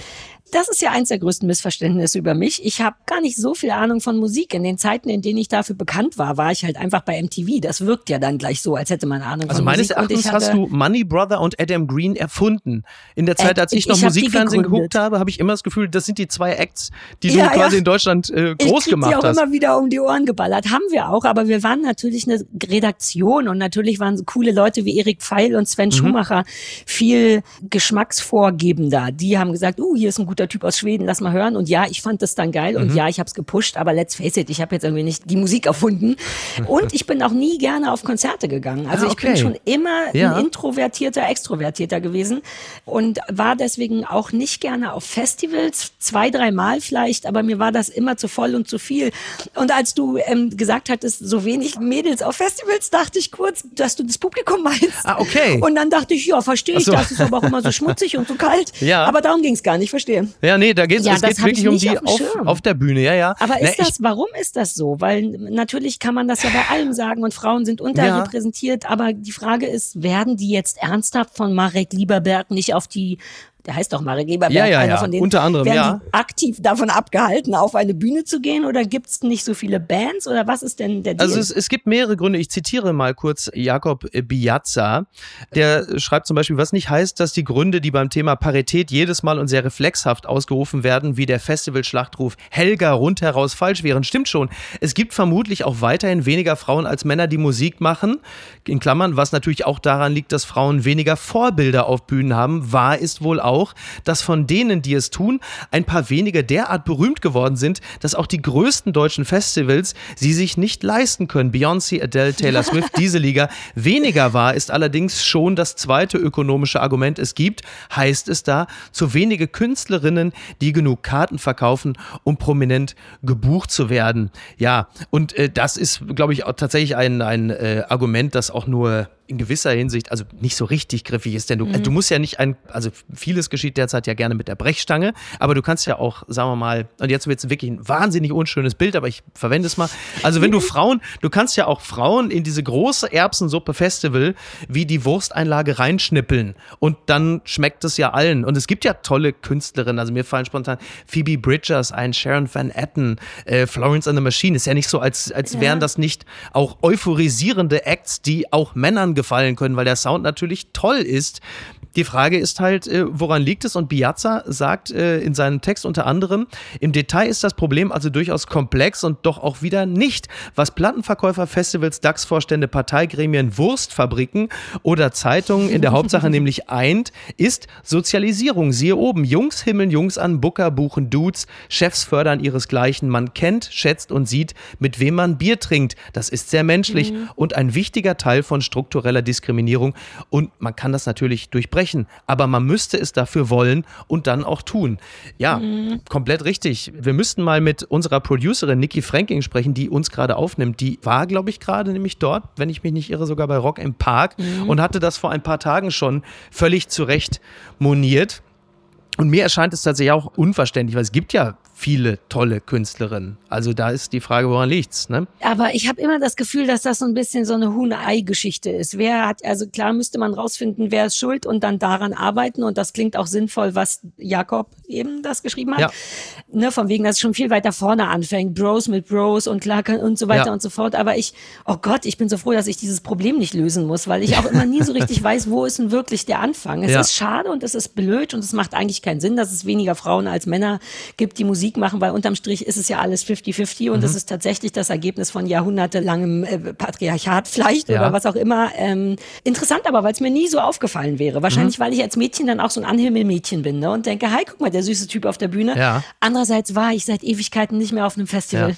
Das ist ja eins der größten Missverständnisse über mich. Ich habe gar nicht so viel Ahnung von Musik. In den Zeiten, in denen ich dafür bekannt war, war ich halt einfach bei MTV. Das wirkt ja dann gleich so, als hätte man Ahnung von Musik. Also meines Erachtens hast du Money Brother und Adam Green erfunden. In der Zeit, als ich noch Musikfernsehen geguckt habe, habe ich immer das Gefühl, das sind die 2 Acts, die du quasi in Deutschland groß gemacht hast. Ich auch immer wieder um die Ohren geballert. Haben wir auch, aber wir waren natürlich eine Redaktion und natürlich waren so coole Leute wie Erik Pfeil und Sven Schumacher viel geschmacksvorgebender. Die haben gesagt, hier ist ein guter Typ aus Schweden, lass mal hören. Und ja, ich fand das dann geil und ja, ich habe es gepusht, aber let's face it, ich habe jetzt irgendwie nicht die Musik erfunden. Und ich bin auch nie gerne auf Konzerte gegangen. Also ich bin schon immer ein introvertierter, extrovertierter gewesen und war deswegen auch nicht gerne auf Festivals, 2-3 Mal vielleicht, aber mir war das immer zu voll und zu viel. Und als du gesagt hattest, so wenig Mädels auf Festivals, dachte ich kurz, dass du das Publikum meinst. Okay. Und dann dachte ich, ja, verstehe ich, das ist aber auch immer so schmutzig und so kalt. Ja. Aber darum ging es gar nicht, verstehe. Ja, nee, es geht wirklich um die auf der Bühne, ja. Aber warum ist das so? Weil natürlich kann man das ja bei allem sagen und Frauen sind unterrepräsentiert, aber die Frage ist, werden die jetzt ernsthaft von Marek Lieberberg nicht auf die, der heißt doch Marek Lieberberg, einer von denen, unter anderem, werden die aktiv davon abgehalten, auf eine Bühne zu gehen oder gibt es nicht so viele Bands oder was ist denn der Deal? Also es gibt mehrere Gründe. Ich zitiere mal kurz Jakob Biazza, der schreibt zum Beispiel, was nicht heißt, dass die Gründe, die beim Thema Parität jedes Mal und sehr reflexhaft ausgerufen werden, wie der Festivalschlachtruf Helga rundheraus falsch wären. Stimmt schon. Es gibt vermutlich auch weiterhin weniger Frauen als Männer, die Musik machen. In Klammern, was natürlich auch daran liegt, dass Frauen weniger Vorbilder auf Bühnen haben. Wahr ist wohl auch, dass von denen, die es tun, ein paar wenige derart berühmt geworden sind, dass auch die größten deutschen Festivals sie sich nicht leisten können. Beyoncé, Adele, Taylor Swift, diese Liga. Weniger wahr ist allerdings schon das zweite ökonomische Argument. Es gibt, heißt es da, zu wenige Künstlerinnen, die genug Karten verkaufen, um prominent gebucht zu werden. Ja, und das ist, glaube ich, auch tatsächlich ein Argument, das auch nur in gewisser Hinsicht, also nicht so richtig griffig ist, denn du musst ja nicht also vieles geschieht derzeit ja gerne mit der Brechstange, aber du kannst ja auch, sagen wir mal, und jetzt wird es wirklich ein wahnsinnig unschönes Bild, aber ich verwende es mal, also wenn du kannst ja auch Frauen in diese große Erbsensuppe-Festival wie die Wursteinlage reinschnippeln und dann schmeckt es ja allen und es gibt ja tolle Künstlerinnen, also mir fallen spontan Phoebe Bridgers ein, Sharon Van Etten, Florence and the Machine, ist ja nicht so, als wären das nicht auch euphorisierende Acts, die auch Männern gefallen können, weil der Sound natürlich toll ist. Die Frage ist halt, woran liegt es? Und Biazza sagt in seinem Text unter anderem, im Detail ist das Problem also durchaus komplex und doch auch wieder nicht. Was Plattenverkäufer, Festivals, DAX-Vorstände, Parteigremien, Wurstfabriken oder Zeitungen in der Hauptsache nämlich eint, ist Sozialisierung. Siehe oben, Jungs himmeln Jungs an, Booker buchen Dudes, Chefs fördern ihresgleichen. Man kennt, schätzt und sieht, mit wem man Bier trinkt. Das ist sehr menschlich und ein wichtiger Teil von struktureller Diskriminierung. Und man kann das natürlich durchbrechen. Aber man müsste es dafür wollen und dann auch tun. Ja, komplett richtig. Wir müssten mal mit unserer Producerin Nikki Franking sprechen, die uns gerade aufnimmt. Die war, glaube ich, gerade nämlich dort, wenn ich mich nicht irre, sogar bei Rock im Park und hatte das vor ein paar Tagen schon völlig zu Recht moniert. Und mir erscheint es tatsächlich auch unverständlich, weil es gibt ja viele tolle Künstlerinnen. Also da ist die Frage, woran liegt's, ne? Aber ich habe immer das Gefühl, dass das so ein bisschen so eine Huhn-Ei-Geschichte ist. Also klar müsste man rausfinden, wer ist schuld und dann daran arbeiten und das klingt auch sinnvoll, was Jakob eben das geschrieben hat. Ja. Ne, von wegen, dass es schon viel weiter vorne anfängt. Bros mit Bros und klar und so weiter und so fort. Aber ich bin so froh, dass ich dieses Problem nicht lösen muss, weil ich auch immer nie so richtig weiß, wo ist denn wirklich der Anfang. Es ist schade und es ist blöd und es macht eigentlich keinen Sinn, dass es weniger Frauen als Männer gibt, die Musik machen, weil unterm Strich ist es ja alles 50-50 und das ist tatsächlich das Ergebnis von jahrhundertelangem Patriarchat vielleicht oder was auch immer. Interessant aber, weil es mir nie so aufgefallen wäre. Wahrscheinlich, weil ich als Mädchen dann auch so ein Anhimmelmädchen bin, ne? Und denke, hi, guck mal, der süße Typ auf der Bühne. Ja. Andererseits war ich seit Ewigkeiten nicht mehr auf einem Festival. Ja.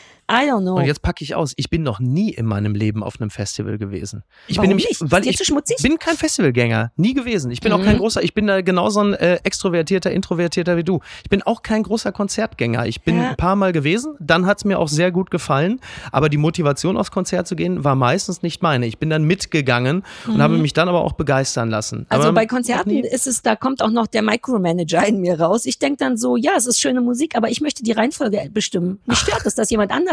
I don't know. Und jetzt packe ich aus. Ich bin noch nie in meinem Leben auf einem Festival gewesen. Warum bin nämlich, nicht? Weil ich bin kein Festivalgänger. Nie gewesen. Ich bin auch kein großer, ich bin da genauso ein extrovertierter, introvertierter wie du. Ich bin auch kein großer Konzertgänger. Ich bin ein paar Mal gewesen, dann hat es mir auch sehr gut gefallen. Aber die Motivation aufs Konzert zu gehen, war meistens nicht meine. Ich bin dann mitgegangen und habe mich dann aber auch begeistern lassen. Also aber bei Konzerten ist es, da kommt auch noch der Micromanager in mir raus. Ich denke dann so, ja, es ist schöne Musik, aber ich möchte die Reihenfolge bestimmen. Mich stört es, dass jemand anders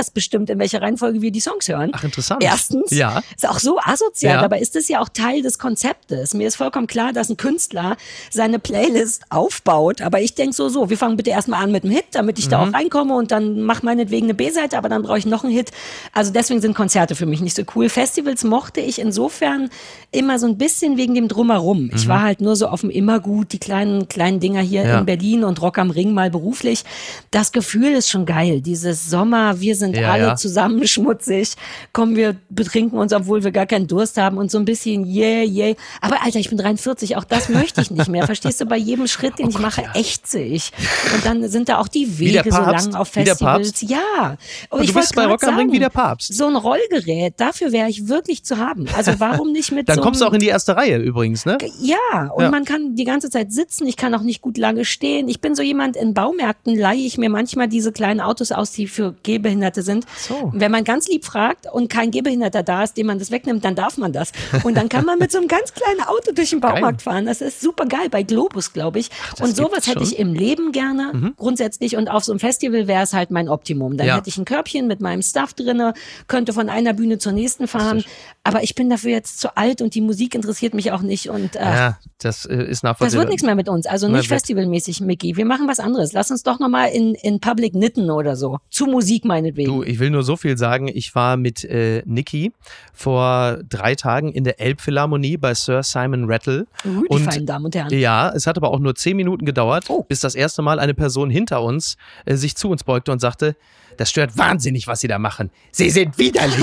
das bestimmt, in welcher Reihenfolge wir die Songs hören. Ach, interessant. Erstens. Ja. Ist auch so asozial, Ja. dabei ist es ja auch Teil des Konzeptes. Mir ist vollkommen klar, dass ein Künstler seine Playlist aufbaut, aber ich denke so, wir fangen bitte erstmal an mit einem Hit, damit ich da auch reinkomme und dann mach meinetwegen eine B-Seite, aber dann brauche ich noch einen Hit. Also deswegen sind Konzerte für mich nicht so cool. Festivals mochte ich insofern immer so ein bisschen wegen dem Drumherum. Ich war halt nur so auf dem Immergut, die kleinen Dinger hier Ja. in Berlin und Rock am Ring mal beruflich. Das Gefühl ist schon geil. Dieses Sommer, wir sind Ja, alle ja. zusammen schmutzig. Komm, wir betrinken uns, obwohl wir gar keinen Durst haben und so ein bisschen yeah. Aber Alter, ich bin 43, auch das möchte ich nicht mehr. Verstehst du, bei jedem Schritt, den ich mache, ächze ich. Und dann sind da auch die Wie der Wege so Papst? lang auf Wie der Festivals. Papst? Ja. Und Du ich bist wollte bei grad Rock am Ring sagen, wie der Papst. so ein Rollgerät, dafür wäre ich wirklich zu haben. Also warum nicht mit Dann so kommst du einem- auch in die erste Reihe übrigens, ne? Ja, und Ja. man kann die ganze Zeit sitzen, ich kann auch nicht gut lange stehen. Ich bin so jemand, in Baumärkten leihe ich mir manchmal diese kleinen Autos aus, die für Gehbehinderte sind. So. Wenn man ganz lieb fragt und kein Gehbehinderter da ist, dem man das wegnimmt, dann darf man das. Und dann kann man mit so einem ganz kleinen Auto durch den Baumarkt fahren. Das ist super geil, bei Globus, glaube ich. das Und sowas gibt's hätte schon? ich im Leben gerne, grundsätzlich. Und auf so einem Festival wäre es halt mein Optimum. Dann Ja. hätte ich ein Körbchen mit meinem Stuff drinne, könnte von einer Bühne zur nächsten fahren. Aber ich bin dafür jetzt zu alt und die Musik interessiert mich auch nicht. Und Ja, das ist das nachvollziehbar. wird nichts mehr mit uns. Also Na, nicht festivalmäßig, Micky. Wir machen was anderes. Lass uns doch nochmal in Public knitten oder so. Zu Musik meinetwegen. Du, ich will nur so viel sagen. Ich war mit Niki vor 3 Tagen in der Elbphilharmonie bei Sir Simon Rattle. Die feinen Damen und Herren. Ja, es hat aber auch nur 10 Minuten gedauert, Oh. bis das erste Mal eine Person hinter uns sich zu uns beugte und sagte, das stört wahnsinnig, was Sie da machen. Sie sind widerlich.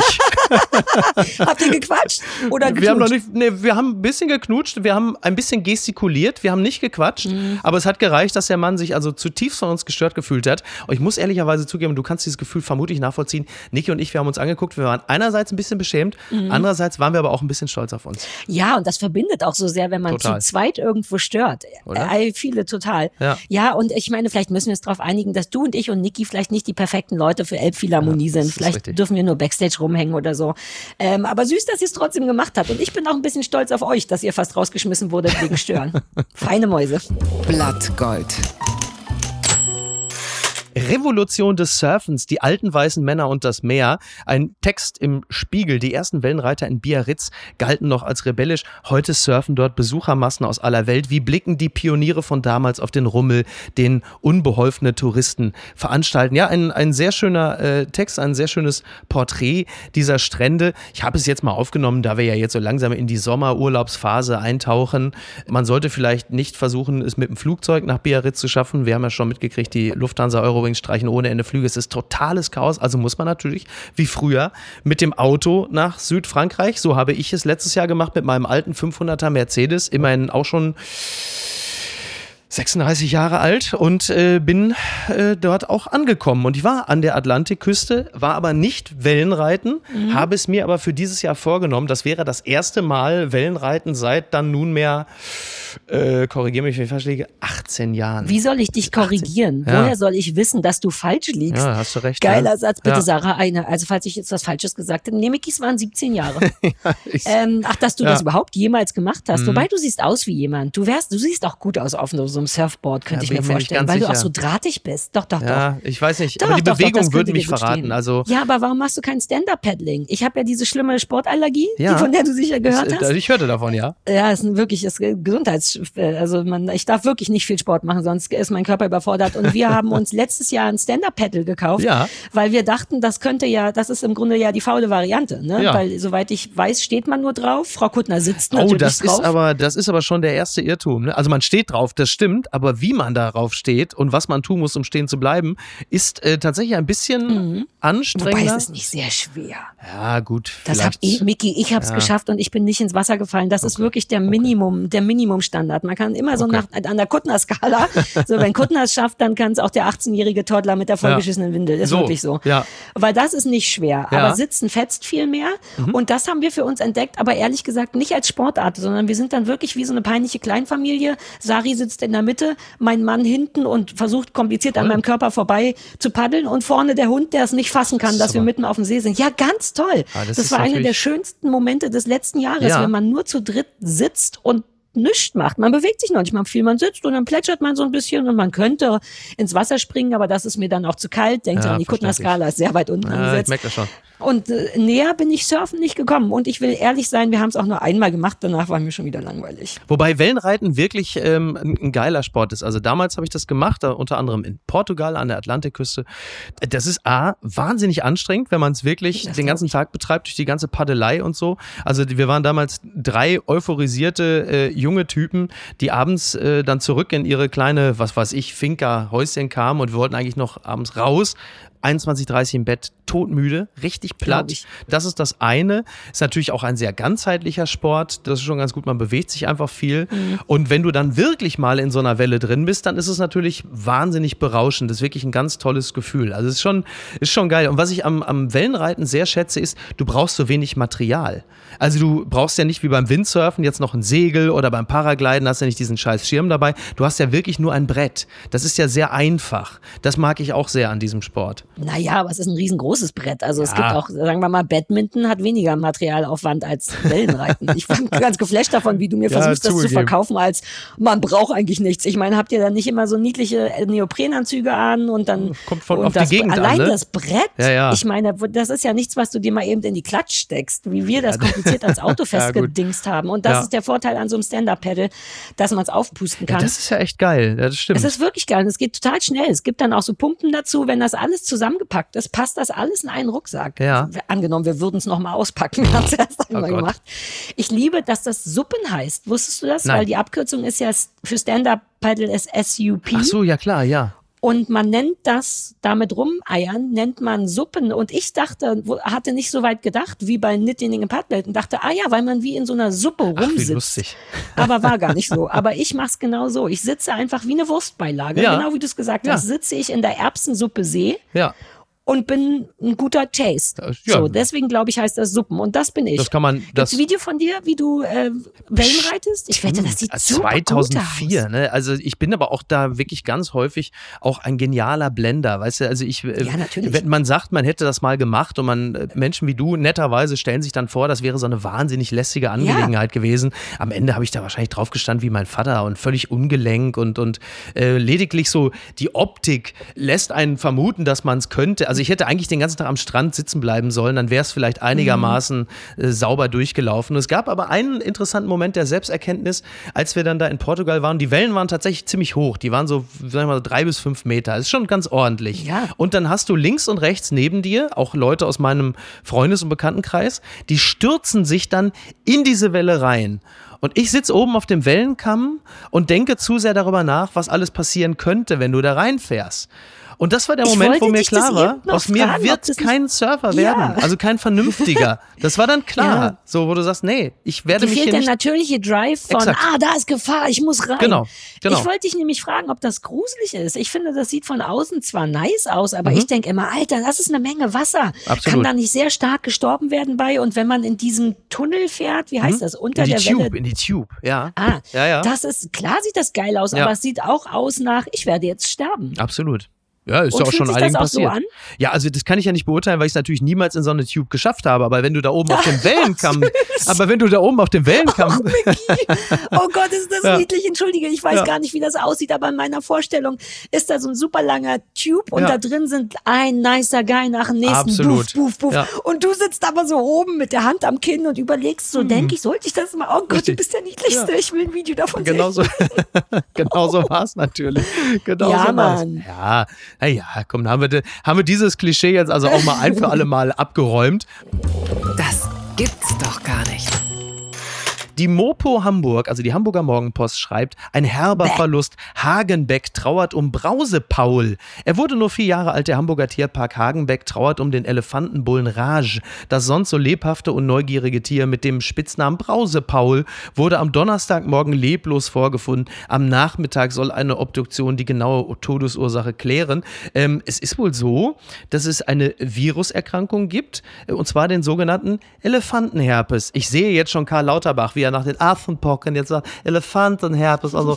Habt ihr gequatscht? Oder Wir haben noch geknutscht? nicht, nee, wir haben ein bisschen geknutscht, wir haben ein bisschen gestikuliert, wir haben nicht gequatscht, aber es hat gereicht, dass der Mann sich also zutiefst von uns gestört gefühlt hat. Und ich muss ehrlicherweise zugeben, du kannst dieses Gefühl vermutlich nachvollziehen. Niki und ich, wir haben uns angeguckt, wir waren einerseits ein bisschen beschämt, andererseits waren wir aber auch ein bisschen stolz auf uns. Ja, und das verbindet auch so sehr, wenn man Total. zu zweit irgendwo stört. Oder? Viele total. Ja. Und ich meine, vielleicht müssen wir uns darauf einigen, dass du und ich und Niki vielleicht nicht die perfekten Leute für Elbphilharmonie sind. ist Vielleicht richtig. dürfen wir nur Backstage rumhängen oder so. Aber süß, dass ihr es trotzdem gemacht habt. Und ich bin auch ein bisschen stolz auf euch, dass ihr fast rausgeschmissen wurdet wegen Stören. Feine Mäuse. Blattgold. Revolution des Surfens, die alten weißen Männer und das Meer. Ein Text im Spiegel. Die ersten Wellenreiter in Biarritz galten noch als rebellisch. Heute surfen dort Besuchermassen aus aller Welt. Wie blicken die Pioniere von damals auf den Rummel, den unbeholfene Touristen veranstalten? Ja, ein sehr schöner Text, ein sehr schönes Porträt dieser Strände. Ich habe es jetzt mal aufgenommen, da wir ja jetzt so langsam in die Sommerurlaubsphase eintauchen. Man sollte vielleicht nicht versuchen, es mit dem Flugzeug nach Biarritz zu schaffen. Wir haben ja schon mitgekriegt, die Lufthansa Eurowings streichen ohne Ende Flüge. Es ist totales Chaos. Also muss man natürlich, wie früher, mit dem Auto nach Südfrankreich. So habe ich es letztes Jahr gemacht mit meinem alten 500er Mercedes. Immerhin auch schon 36 Jahre alt und bin dort auch angekommen. Und ich war an der Atlantikküste, war aber nicht Wellenreiten, habe es mir aber für dieses Jahr vorgenommen. Das wäre das erste Mal Wellenreiten seit dann nunmehr, korrigiere mich, wenn ich falsch liege, 18 Jahren. Wie soll ich dich korrigieren? Ja. Woher soll ich wissen, dass du falsch liegst? Ja, hast du recht. Geiler ja. Satz, bitte Ja. Sarah, also falls ich jetzt was Falsches gesagt habe. Nee, Mickys waren 17 Jahre. Ich- Dass du Ja. das überhaupt jemals gemacht hast. Wobei du siehst aus wie jemand. Du siehst auch gut aus auf so einem Surfboard, könnte Ja, ich bin mir ich mir nicht vorstellen, ganz weil du auch sicher. so drahtig bist. Doch. Ja, ich weiß nicht, Doch, aber die doch, Bewegung das würde könnte mich dir gut verraten. stehen. Also Ja, aber warum machst du kein Stand-Up-Paddling? Ich habe ja diese schlimme Sportallergie, Ja. die, von der du sicher gehört hast. ich hörte davon, ja. Ja, es ist wirklich ich darf wirklich nicht viel Sport machen, sonst ist mein Körper überfordert. Und wir haben uns letztes Jahr ein Stand-Up-Paddle gekauft, Ja. weil wir dachten, das ist im Grunde ja die faule Variante, ne? Ja. Weil soweit ich weiß, steht man nur drauf. Frau Kuttner sitzt Oh, natürlich das drauf. ist aber schon der erste Irrtum. Ne? Also man steht drauf, das stimmt, aber wie man darauf steht und was man tun muss, um stehen zu bleiben, ist tatsächlich ein bisschen anstrengender. Wobei es ist nicht sehr schwer. Ja, gut. Das habe vielleicht. Micky, ich habe es geschafft und ich bin nicht ins Wasser gefallen. Das ist wirklich der Minimumstandard. Man kann immer so an der Kuttner-Skala, so wenn Kuttner es schafft, dann kann es auch der 18-jährige Toddler mit der vollgeschissenen Windel. Ist So, wirklich so. ja. Weil das ist nicht schwer. Ja. Aber Sitzen fetzt viel mehr. Und das haben wir für uns entdeckt, aber ehrlich gesagt nicht als Sportart, sondern wir sind dann wirklich wie so eine peinliche Kleinfamilie. Sari sitzt in der Mitte, mein Mann hinten und versucht kompliziert an meinem Körper vorbei zu paddeln und vorne der Hund, der es nicht fassen kann, dass wir mitten auf dem See sind. Ja, ganz toll. Ah, das das ist war einer natürlich- der schönsten Momente des letzten Jahres, Ja. wenn man nur zu dritt sitzt und nichts macht. Man bewegt sich noch nicht mal viel, man sitzt und dann plätschert man so ein bisschen und man könnte ins Wasser springen, aber das ist mir dann auch zu kalt. Denkt an die Kuttner-Skala, ist sehr weit unten angesetzt. Ich merke das schon. Und näher bin ich surfen nicht gekommen. Und ich will ehrlich sein, wir haben es auch nur einmal gemacht, danach war mir schon wieder langweilig. Wobei Wellenreiten wirklich ein geiler Sport ist. Also damals habe ich das gemacht, unter anderem in Portugal an der Atlantikküste. Das ist wahnsinnig anstrengend, wenn man es wirklich den ganzen Tag betreibt, durch die ganze Paddelei und so. Also wir waren damals 3 euphorisierte junge Typen, die abends dann zurück in ihre kleine, was weiß ich, Finca-Häuschen kamen und wir wollten eigentlich noch abends raus. 21:30 im Bett, todmüde, richtig platt. Das ist das eine. Ist natürlich auch ein sehr ganzheitlicher Sport. Das ist schon ganz gut, man bewegt sich einfach viel. Und wenn du dann wirklich mal in so einer Welle drin bist, dann ist es natürlich wahnsinnig berauschend. Das ist wirklich ein ganz tolles Gefühl. Also es ist schon geil. Und was ich am Wellenreiten sehr schätze, ist, du brauchst so wenig Material. Also du brauchst ja nicht wie beim Windsurfen jetzt noch ein Segel oder beim Paragliden hast ja nicht diesen scheiß Schirm dabei. Du hast ja wirklich nur ein Brett. Das ist ja sehr einfach. Das mag ich auch sehr an diesem Sport. Naja, aber es ist ein riesengroßes Brett. Also es gibt auch, sagen wir mal, Badminton hat weniger Materialaufwand als Wellenreiten. Ich bin ganz geflasht davon, wie du mir versuchst, das zu verkaufen, als man braucht eigentlich nichts. Ich meine, habt ihr dann nicht immer so niedliche Neoprenanzüge an und dann kommt auf die Gegend allein an, ne? das Brett, ich meine, das ist ja nichts, was du dir mal eben in die Klatsch steckst, wie wir das kompliziert ans Auto festgedingst haben. Und das ist der Vorteil an so einem Stand-Up-Paddle, dass man es aufpusten kann. Ja, das ist ja echt geil, ja, das stimmt. Es ist wirklich geil und es geht total schnell. Es gibt dann auch so Pumpen dazu, wenn das alles zusammengepackt ist, passt das alles in einen Rucksack. Ja. Angenommen, wir würden es nochmal auspacken. Wir haben es erst einmal gemacht. Ich liebe, dass das Suppen heißt. Wusstest du das? Nein. Weil die Abkürzung ist ja für Stand-Up-Paddle ist SUP. Ach so, ja klar, ja. Und man nennt das, damit rumeiern, nennt man Suppen. Und ich hatte nicht so weit gedacht, wie bei Knitting and Paddle. Und dachte, weil man wie in so einer Suppe rumsitzt. Ach, wie lustig. Aber war gar nicht so. Aber ich mach's genau so. Ich sitze einfach wie eine Wurstbeilage. Ja. Genau wie du es gesagt hast, sitze ich in der Erbsensuppe See. Ja. Und bin ein guter Taste. Ja. So, deswegen glaube ich, heißt das Suppen. Und das bin ich. Das kann man. Gibt's ein Video von dir, wie du Wellen reitest? Ich wette, das sieht super 2004, gut aus. Ne? Also ich bin aber auch da wirklich ganz häufig auch ein genialer Blender, weißt du? Also wenn man sagt, man hätte das mal gemacht und Menschen wie du netterweise stellen sich dann vor, das wäre so eine wahnsinnig lästige Angelegenheit gewesen. Am Ende habe ich da wahrscheinlich drauf gestanden wie mein Vater und völlig ungelenk und lediglich so die Optik lässt einen vermuten, dass man es könnte. Also ich hätte eigentlich den ganzen Tag am Strand sitzen bleiben sollen, dann wäre es vielleicht einigermaßen sauber durchgelaufen. Und es gab aber einen interessanten Moment der Selbsterkenntnis, als wir dann da in Portugal waren. Die Wellen waren tatsächlich ziemlich hoch. Die waren so, sagen wir mal, 3 bis 5 Meter. Das ist schon ganz ordentlich. Ja. Und dann hast du links und rechts neben dir auch Leute aus meinem Freundes- und Bekanntenkreis, die stürzen sich dann in diese Welle rein. Und ich sitze oben auf dem Wellenkamm und denke zu sehr darüber nach, was alles passieren könnte, wenn du da reinfährst. Und das war der Moment, wo mir klar war, aus mir wird kein Surfer werden, also kein vernünftiger. Das war dann klar, so wo du sagst, nee, ich werde mich hier nicht... Dir fehlt der natürliche Drive von, da ist Gefahr, ich muss rein. Genau. Ich wollte dich nämlich fragen, ob das gruselig ist. Ich finde, das sieht von außen zwar nice aus, aber ich denke immer, Alter, das ist eine Menge Wasser. Absolut. Kann da nicht sehr stark gestorben werden bei? Und wenn man in diesem Tunnel fährt, wie heißt das, unter der Welle? In die Tube, ja. Das ist, klar sieht das geil aus, aber es sieht auch aus nach, ich werde jetzt sterben. Absolut. Ja, ist ja auch schon einigen passiert. So an? Ja, also das kann ich ja nicht beurteilen, weil ich es natürlich niemals in so eine Tube geschafft habe. Aber wenn du da oben auf dem Wellenkamm, oh Gott, ist das niedlich. Entschuldige, ich weiß gar nicht, wie das aussieht, aber in meiner Vorstellung ist da so ein super langer Tube und da drin sind ein nicer Guy nach dem nächsten. Absolut. Buff, buff, buff. Ja. Und du sitzt aber so oben mit der Hand am Kinn und überlegst so, denke ich, sollte ich das mal? Oh Gott, du bist der Niedlichste. Ich will ein Video davon sehen. Genau so war es natürlich. Genau so Mann. Ja. Naja, komm, haben wir dieses Klischee jetzt also auch mal ein für alle Mal abgeräumt. Das gibt's doch gar nicht. Die Mopo Hamburg, also die Hamburger Morgenpost, schreibt, ein herber Verlust. Hagenbeck trauert um Brause-Paul. Er wurde nur 4 Jahre alt. Der Hamburger Tierpark Hagenbeck trauert um den Elefantenbullen Raj. Das sonst so lebhafte und neugierige Tier mit dem Spitznamen Brause-Paul wurde am Donnerstagmorgen leblos vorgefunden. Am Nachmittag soll eine Obduktion die genaue Todesursache klären. Es ist wohl so, dass es eine Viruserkrankung gibt, und zwar den sogenannten Elefantenherpes. Ich sehe jetzt schon Karl Lauterbach, wie ja nach den Affenpocken jetzt sagt, Elefantenherpes, also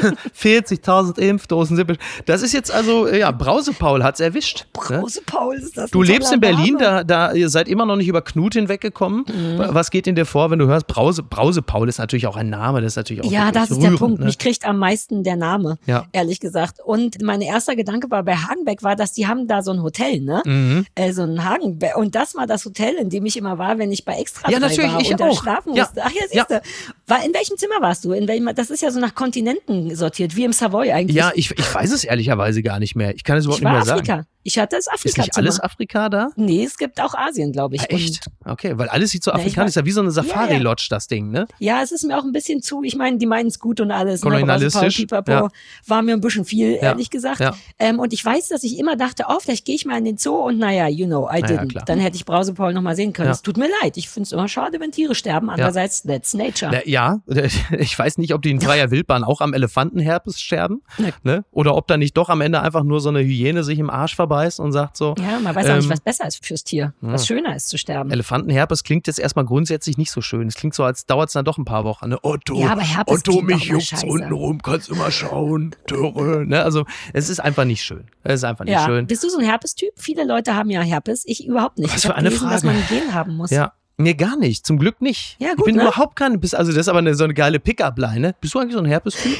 40.000 Impfdosen sind. Das ist jetzt also, Brause-Paul hat's erwischt. Brause-Paul ist das. Du lebst in Berlin, da ihr seid immer noch nicht über Knut hinweggekommen. Was geht in dir vor, wenn du hörst, Brause-Paul ist natürlich auch ein Name, das ist natürlich auch das ist rührend, der Punkt. Ne? Mich kriegt am meisten der Name, ehrlich gesagt. Und mein erster Gedanke war bei Hagenbeck, dass die haben da so ein Hotel, ne? So ein Hagenbeck. Und das war das Hotel, in dem ich immer war, wenn ich bei Extra 3 war und da schlafen musste. Ach ja, siehste. In welchem Zimmer warst du? Das ist ja so nach Kontinenten sortiert, wie im Savoy eigentlich. Ja, ich weiß es ehrlicherweise gar nicht mehr. Ich kann es überhaupt nicht mehr sagen. Ich hatte das Afrika. Ist nicht alles Afrika da? Nee, es gibt auch Asien, glaube ich. Echt? Okay, weil alles sieht so afrikanisch, ist ja wie so eine Safari-Lodge, das Ding, ne? Ja, es ist mir auch ein bisschen zu, ich meine, die meinen es gut und alles. Kolonialistisch. War mir ein bisschen viel, ehrlich gesagt. Ja. Und ich weiß, dass ich immer dachte, vielleicht gehe ich mal in den Zoo und I didn't. Dann hätte ich Brause-Paul noch mal sehen können. Es tut mir leid, ich finde es immer schade, wenn Tiere sterben. Andererseits, that's nature. Ja, ich weiß nicht, ob die in freier Wildbahn auch am Elefantenherpes sterben, ne? Oder ob da nicht doch am Ende einfach nur so eine Hyäne sich im Arsch verbeißt und sagt so. Ja, man weiß auch nicht, was besser ist fürs Tier, was schöner ist zu sterben. Elefantenherpes klingt jetzt erstmal grundsätzlich nicht so schön. Es klingt so, als dauert es dann doch ein paar Wochen. Ne? Otto, aber Herpes mich juckt's unten rum, kannst immer schauen. Dürre. Ne? Also es ist einfach nicht schön. Es ist einfach nicht schön. Bist du so ein Herpes-Typ? Viele Leute haben ja Herpes, ich überhaupt nicht. Was für eine Frage. Dass man ein Gen haben muss. Ja. Nee, gar nicht. Zum Glück nicht. Ja, gut, ich bin ne? überhaupt kein, also das ist aber so eine geile Pick-up-Line. Bist du eigentlich so ein Herpes-Typ?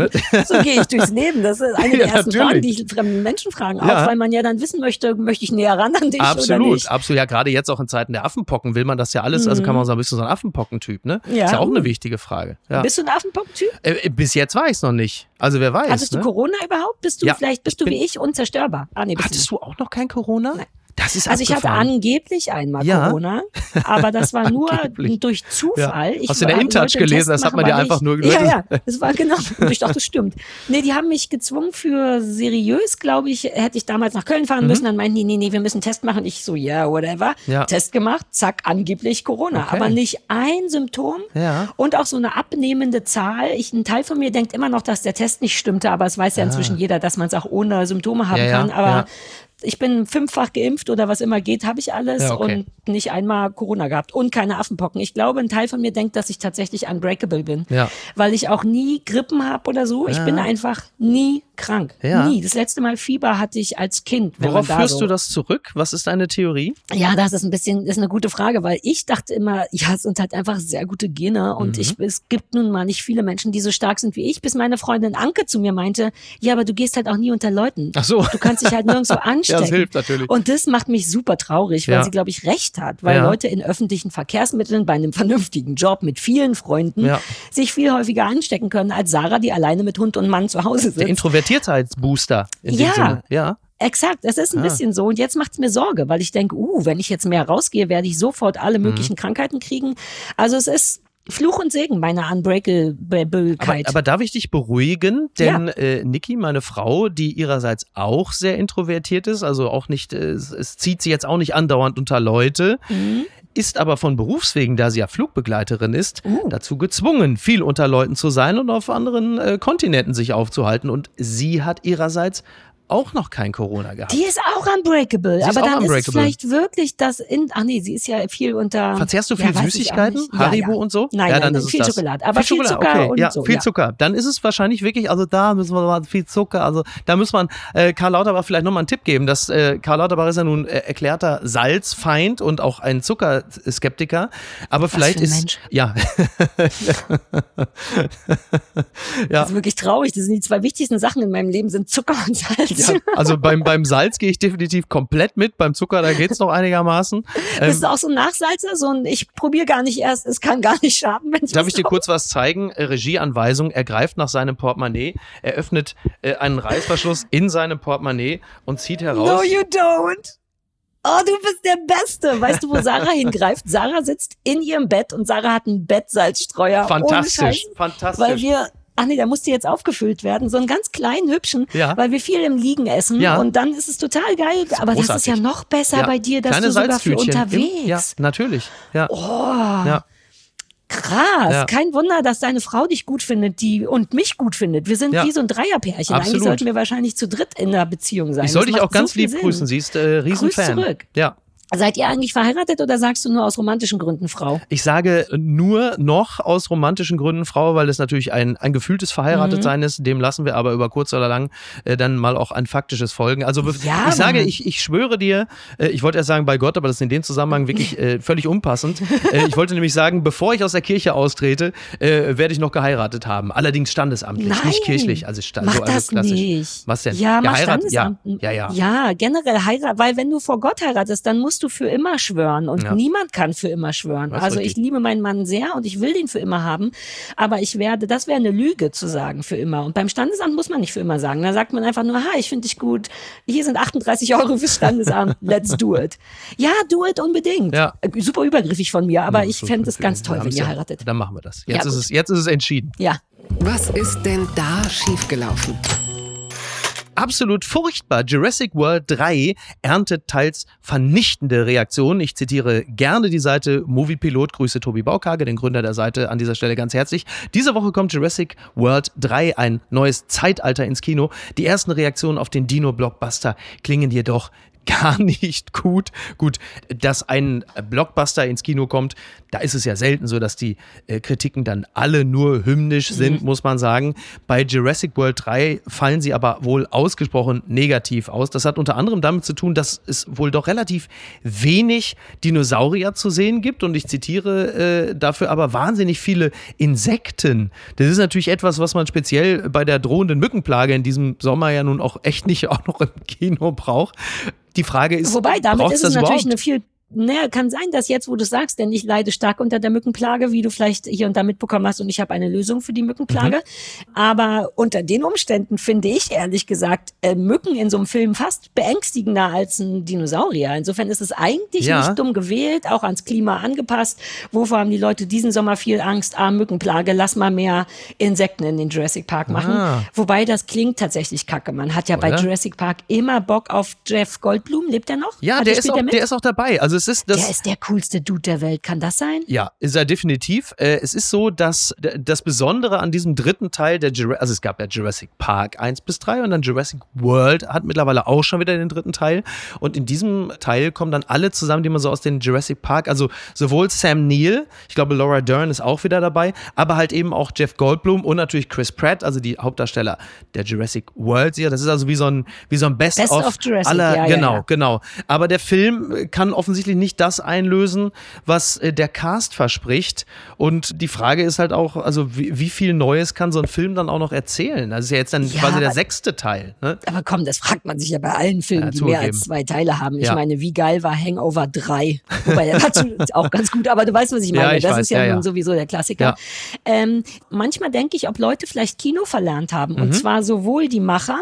So gehe ich durchs Leben. Das ist eine der ersten Fragen, die ich fremden Menschen fragen. Auch weil man ja dann wissen möchte ich näher ran an dich oder nicht? Absolut. Ja, gerade jetzt auch in Zeiten der Affenpocken will man das ja alles. Also kann man sagen, bist du so ein Affenpockentyp, ne? Ja. Ist ja auch eine wichtige Frage. Ja. Bist du ein Affenpockentyp? Bis jetzt war ich es noch nicht. Also wer weiß. Hattest du Corona überhaupt? Bist du wie ich unzerstörbar? Hattest du auch noch kein Corona? Nein. Das ist ich hatte angeblich einmal Corona, aber das war nur durch Zufall. Ja. Hast du in der InTouch gelesen? Das hat man dir einfach nur gelesen. Ja, das war genau. Ich dachte, das stimmt. Nee, die haben mich gezwungen für seriös, glaube ich, hätte ich damals nach Köln fahren müssen. Dann meinten die, nee, wir müssen einen Test machen. Ich so, whatever. Ja. Test gemacht, zack, angeblich Corona. Okay. Aber nicht ein Symptom und auch so eine abnehmende Zahl. Ein Teil von mir denkt immer noch, dass der Test nicht stimmte, aber es weiß ja inzwischen jeder, dass man es auch ohne Symptome haben kann. Aber ich bin 5-fach geimpft oder was immer geht, habe ich alles und nicht einmal Corona gehabt und keine Affenpocken. Ich glaube, ein Teil von mir denkt, dass ich tatsächlich unbreakable bin, weil ich auch nie Grippen habe oder so. Ich bin einfach nie krank. Nie. Das letzte Mal Fieber hatte ich als Kind. Worauf führst du das zurück? Was ist deine Theorie? Ja, das ist eine gute Frage, weil ich dachte immer, es sind halt einfach sehr gute Gene und es gibt nun mal nicht viele Menschen, die so stark sind wie ich, bis meine Freundin Anke zu mir meinte, aber du gehst halt auch nie unter Leuten. Ach so. Du kannst dich halt nirgendwo anstecken. Das hilft natürlich. Und das macht mich super traurig, weil sie, glaube ich, recht hat, weil Leute in öffentlichen Verkehrsmitteln bei einem vernünftigen Job mit vielen Freunden sich viel häufiger anstecken können als Sarah, die alleine mit Hund und Mann zu Hause sitzt. Der Introvertiertheitsbooster in dem Sinne. Ja. Exakt, es ist ein bisschen so und jetzt macht es mir Sorge, weil ich denke, wenn ich jetzt mehr rausgehe, werde ich sofort alle möglichen Krankheiten kriegen. Also es ist Fluch und Segen, meine Unbreakabilität. Aber darf ich dich beruhigen? Denn Niki, meine Frau, die ihrerseits auch sehr introvertiert ist, also auch nicht, es zieht sie jetzt auch nicht andauernd unter Leute, ist aber von Berufswegen, da sie ja Flugbegleiterin ist, dazu gezwungen, viel unter Leuten zu sein und auf anderen Kontinenten sich aufzuhalten. Und sie hat ihrerseits auch noch kein Corona gehabt. Die ist auch unbreakable. Aber dann ist es vielleicht wirklich das sie ist ja viel unter... Verzehrst du viel Süßigkeiten? Haribo und so? Nein, dann ist viel es Schokolade. Aber viel Zucker okay. und so. Viel Zucker. Dann ist es wahrscheinlich wirklich, also da müssen wir mal viel Zucker, also da muss man Karl Lauterbach vielleicht nochmal einen Tipp geben, dass Karl Lauterbach ist ja nun erklärter Salzfeind und auch ein Zuckerskeptiker, aber vielleicht ist... Mensch. Ja. Das ist wirklich traurig. Das sind die 2 wichtigsten Sachen in meinem Leben, sind Zucker und Salz. Ja, also beim Salz gehe ich definitiv komplett mit, beim Zucker, da geht's noch einigermaßen. Bist du auch so ein Nachsalzer? Ich probiere gar nicht erst, es kann gar nicht schaden, wenn ich Darf ich dir kurz was zeigen? Regieanweisung, er greift nach seinem Portemonnaie, er öffnet einen Reißverschluss in seinem Portemonnaie und zieht heraus... No, you don't! Oh, du bist der Beste. Weißt du, wo Sarah hingreift? Sarah sitzt in ihrem Bett und Sarah hat einen Bettsalzstreuer. Fantastisch, fantastisch. Weil wir... der musste jetzt aufgefüllt werden. So einen ganz kleinen, hübschen, weil wir viel im Liegen essen. Ja. Und dann ist es total geil. Aber großartig. Das ist ja noch besser bei dir, dass kleine du sogar für unterwegs. Ja, natürlich. Ja. Oh, krass. Ja. Kein Wunder, dass deine Frau dich gut findet und mich gut findet. Wir sind wie so ein Dreierpärchen. Absolut. Eigentlich sollten wir wahrscheinlich zu dritt in der Beziehung sein. Ich soll dich auch ganz lieb grüßen. Sie ist Riesenfan. Grüß zurück. Ja. Seid ihr eigentlich verheiratet oder sagst du nur aus romantischen Gründen Frau? Ich sage nur noch aus romantischen Gründen Frau, weil es natürlich ein gefühltes Verheiratetsein ist. Dem lassen wir aber über kurz oder lang dann mal auch ein faktisches folgen. Also ich sage, ich schwöre dir, ich wollte erst sagen bei Gott, aber das ist in dem Zusammenhang wirklich völlig unpassend. Ich wollte nämlich sagen, bevor ich aus der Kirche austrete, werde ich noch geheiratet haben. Allerdings standesamtlich, nicht kirchlich. Also mach das klassisch. Nicht. Was denn? Ja, mach Standesamt. Ja. Ja, generell heiraten, weil wenn du vor Gott heiratest, dann musst du für immer schwören und niemand kann für immer schwören. Also ich liebe meinen Mann sehr und ich will den für immer haben, aber das wäre eine Lüge zu sagen für immer. Und beim Standesamt muss man nicht für immer sagen. Da sagt man einfach nur, ich finde dich gut, hier sind 38 € fürs Standesamt, let's do it. Ja, do it unbedingt. Ja. Super übergriffig von mir, aber ich fände es ganz toll, wenn ihr heiratet. Dann machen wir das. Jetzt ist es entschieden. Ja. Was ist denn da schiefgelaufen? Absolut furchtbar. Jurassic World 3 erntet teils vernichtende Reaktionen. Ich zitiere gerne die Seite Moviepilot. Grüße Tobi Baukage, den Gründer der Seite, an dieser Stelle ganz herzlich. Diese Woche kommt Jurassic World 3, ein neues Zeitalter ins Kino. Die ersten Reaktionen auf den Dino-Blockbuster klingen jedoch gar nicht gut. Gut, dass ein Blockbuster ins Kino kommt, da ist es ja selten so, dass die Kritiken dann alle nur hymnisch sind, muss man sagen. Bei Jurassic World 3 fallen sie aber wohl ausgesprochen negativ aus. Das hat unter anderem damit zu tun, dass es wohl doch relativ wenig Dinosaurier zu sehen gibt und ich zitiere dafür aber wahnsinnig viele Insekten. Das ist natürlich etwas, was man speziell bei der drohenden Mückenplage in diesem Sommer ja nun auch echt nicht auch noch im Kino braucht. Die Frage ist, wobei, damit ist es natürlich überhaupt? Kann sein, dass jetzt, wo du sagst, denn ich leide stark unter der Mückenplage, wie du vielleicht hier und da mitbekommen hast und ich habe eine Lösung für die Mückenplage. Aber unter den Umständen finde ich, ehrlich gesagt, Mücken in so einem Film fast beängstigender als ein Dinosaurier. Insofern ist es eigentlich nicht dumm gewählt, auch ans Klima angepasst. Wovor haben die Leute diesen Sommer viel Angst? Mückenplage, lass mal mehr Insekten in den Jurassic Park machen. Wobei, das klingt tatsächlich kacke. Man hat ja bei Jurassic Park immer Bock auf Jeff Goldblum. Lebt er noch? Ja, der ist auch dabei. Also der ist der coolste Dude der Welt, kann das sein? Ja, ist er definitiv. Es ist so, dass das Besondere an diesem dritten Teil also es gab ja Jurassic Park 1 bis 3 und dann Jurassic World hat mittlerweile auch schon wieder den dritten Teil und in diesem Teil kommen dann alle zusammen, die man so aus den Jurassic Park, also sowohl Sam Neill, ich glaube Laura Dern ist auch wieder dabei, aber halt eben auch Jeff Goldblum und natürlich Chris Pratt, also die Hauptdarsteller der Jurassic World. Das ist also wie so ein Best-of Jurassic, aller, genau. Aber der Film kann offensichtlich nicht das einlösen, was der Cast verspricht. Und die Frage ist halt auch, also wie viel Neues kann so ein Film dann auch noch erzählen? Das ist ja jetzt dann quasi der 6. Teil. Ne? Aber komm, das fragt man sich ja bei allen Filmen, die mehr als 2 Teile haben. Ich meine, wie geil war Hangover 3? Wobei, der war auch ganz gut, aber du weißt, was ich meine. Das ist ja nun sowieso der Klassiker. Ja. Manchmal denke ich, ob Leute vielleicht Kino verlernt haben. Und zwar sowohl die Macher,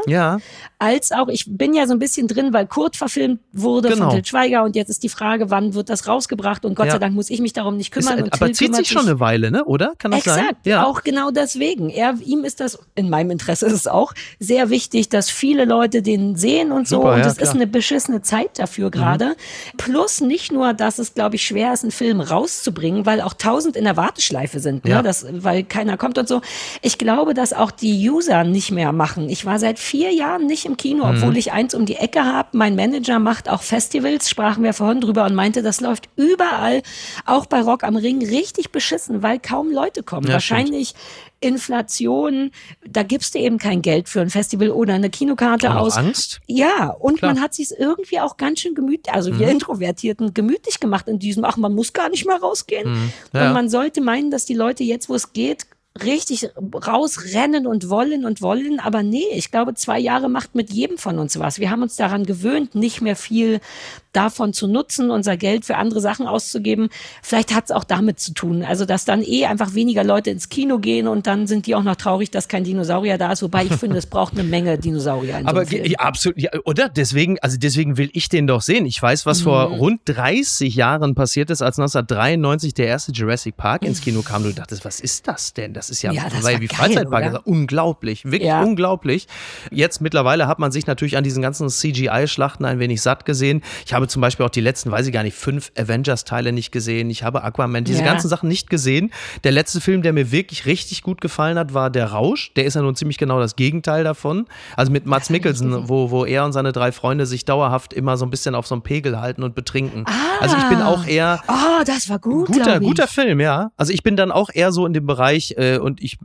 als auch, ich bin ja so ein bisschen drin, weil Kurt verfilmt wurde von Til Schweiger und jetzt ist die Frage, wann wird das rausgebracht und Gott sei Dank muss ich mich darum nicht kümmern. Aber Til zieht sich schon eine Weile, ne? Oder? Kann das sein? Exakt, auch genau deswegen. Ihm ist das, in meinem Interesse ist es auch, sehr wichtig, dass viele Leute den sehen und so. Und es ist eine beschissene Zeit dafür gerade. Plus nicht nur, dass es, glaube ich, schwer ist, einen Film rauszubringen, weil auch 1000 in der Warteschleife sind, ne? Weil keiner kommt und so. Ich glaube, dass auch die User nicht mehr machen. Ich war seit 4 Jahren nicht im Kino, obwohl ich eins um die Ecke habe. Mein Manager macht auch Festivals, sprachen wir vorhin drüber und meinte, das läuft überall, auch bei Rock am Ring, richtig beschissen, weil kaum Leute kommen. Ja, wahrscheinlich Inflation, da gibst du eben kein Geld für ein Festival oder eine Kinokarte aus. Angst? Ja, und man hat sich irgendwie auch ganz schön gemütlich, also wir Introvertierten, gemütlich gemacht in diesem, man muss gar nicht mehr rausgehen. Und man sollte meinen, dass die Leute jetzt, wo es geht, richtig rausrennen und wollen, aber nee, ich glaube, 2 Jahre macht mit jedem von uns was. Wir haben uns daran gewöhnt, nicht mehr viel davon zu nutzen, unser Geld für andere Sachen auszugeben. Vielleicht hat es auch damit zu tun, also dass dann einfach weniger Leute ins Kino gehen und dann sind die auch noch traurig, dass kein Dinosaurier da ist, wobei ich finde, es braucht eine Menge Dinosaurier in so einem Film. Absolut, oder? Deswegen will ich den doch sehen. Ich weiß, was vor rund 30 Jahren passiert ist, als 1993 der erste Jurassic Park ins Kino kam. Du dachtest, was ist das denn? Das ist ja, Ja, das weil war wie geil, Freizeitpark oder? ist unglaublich, wirklich Ja. unglaublich. Jetzt mittlerweile hat man sich natürlich an diesen ganzen CGI-Schlachten ein wenig satt gesehen. Ich habe zum Beispiel auch die letzten, weiß ich gar nicht, 5 Avengers-Teile nicht gesehen. Ich habe Aquaman, diese Ja. ganzen Sachen nicht gesehen. Der letzte Film, der mir wirklich richtig gut gefallen hat, war Der Rausch. Der ist ja nun ziemlich genau das Gegenteil davon. Also mit Mads Mikkelsen, wo er und seine 3 Freunde sich dauerhaft immer so ein bisschen auf so einem Pegel halten und betrinken. Also ich bin auch eher Oh, das war gut, glaub ich. guter Film, ja. Also ich bin dann auch eher so in dem Bereich und ich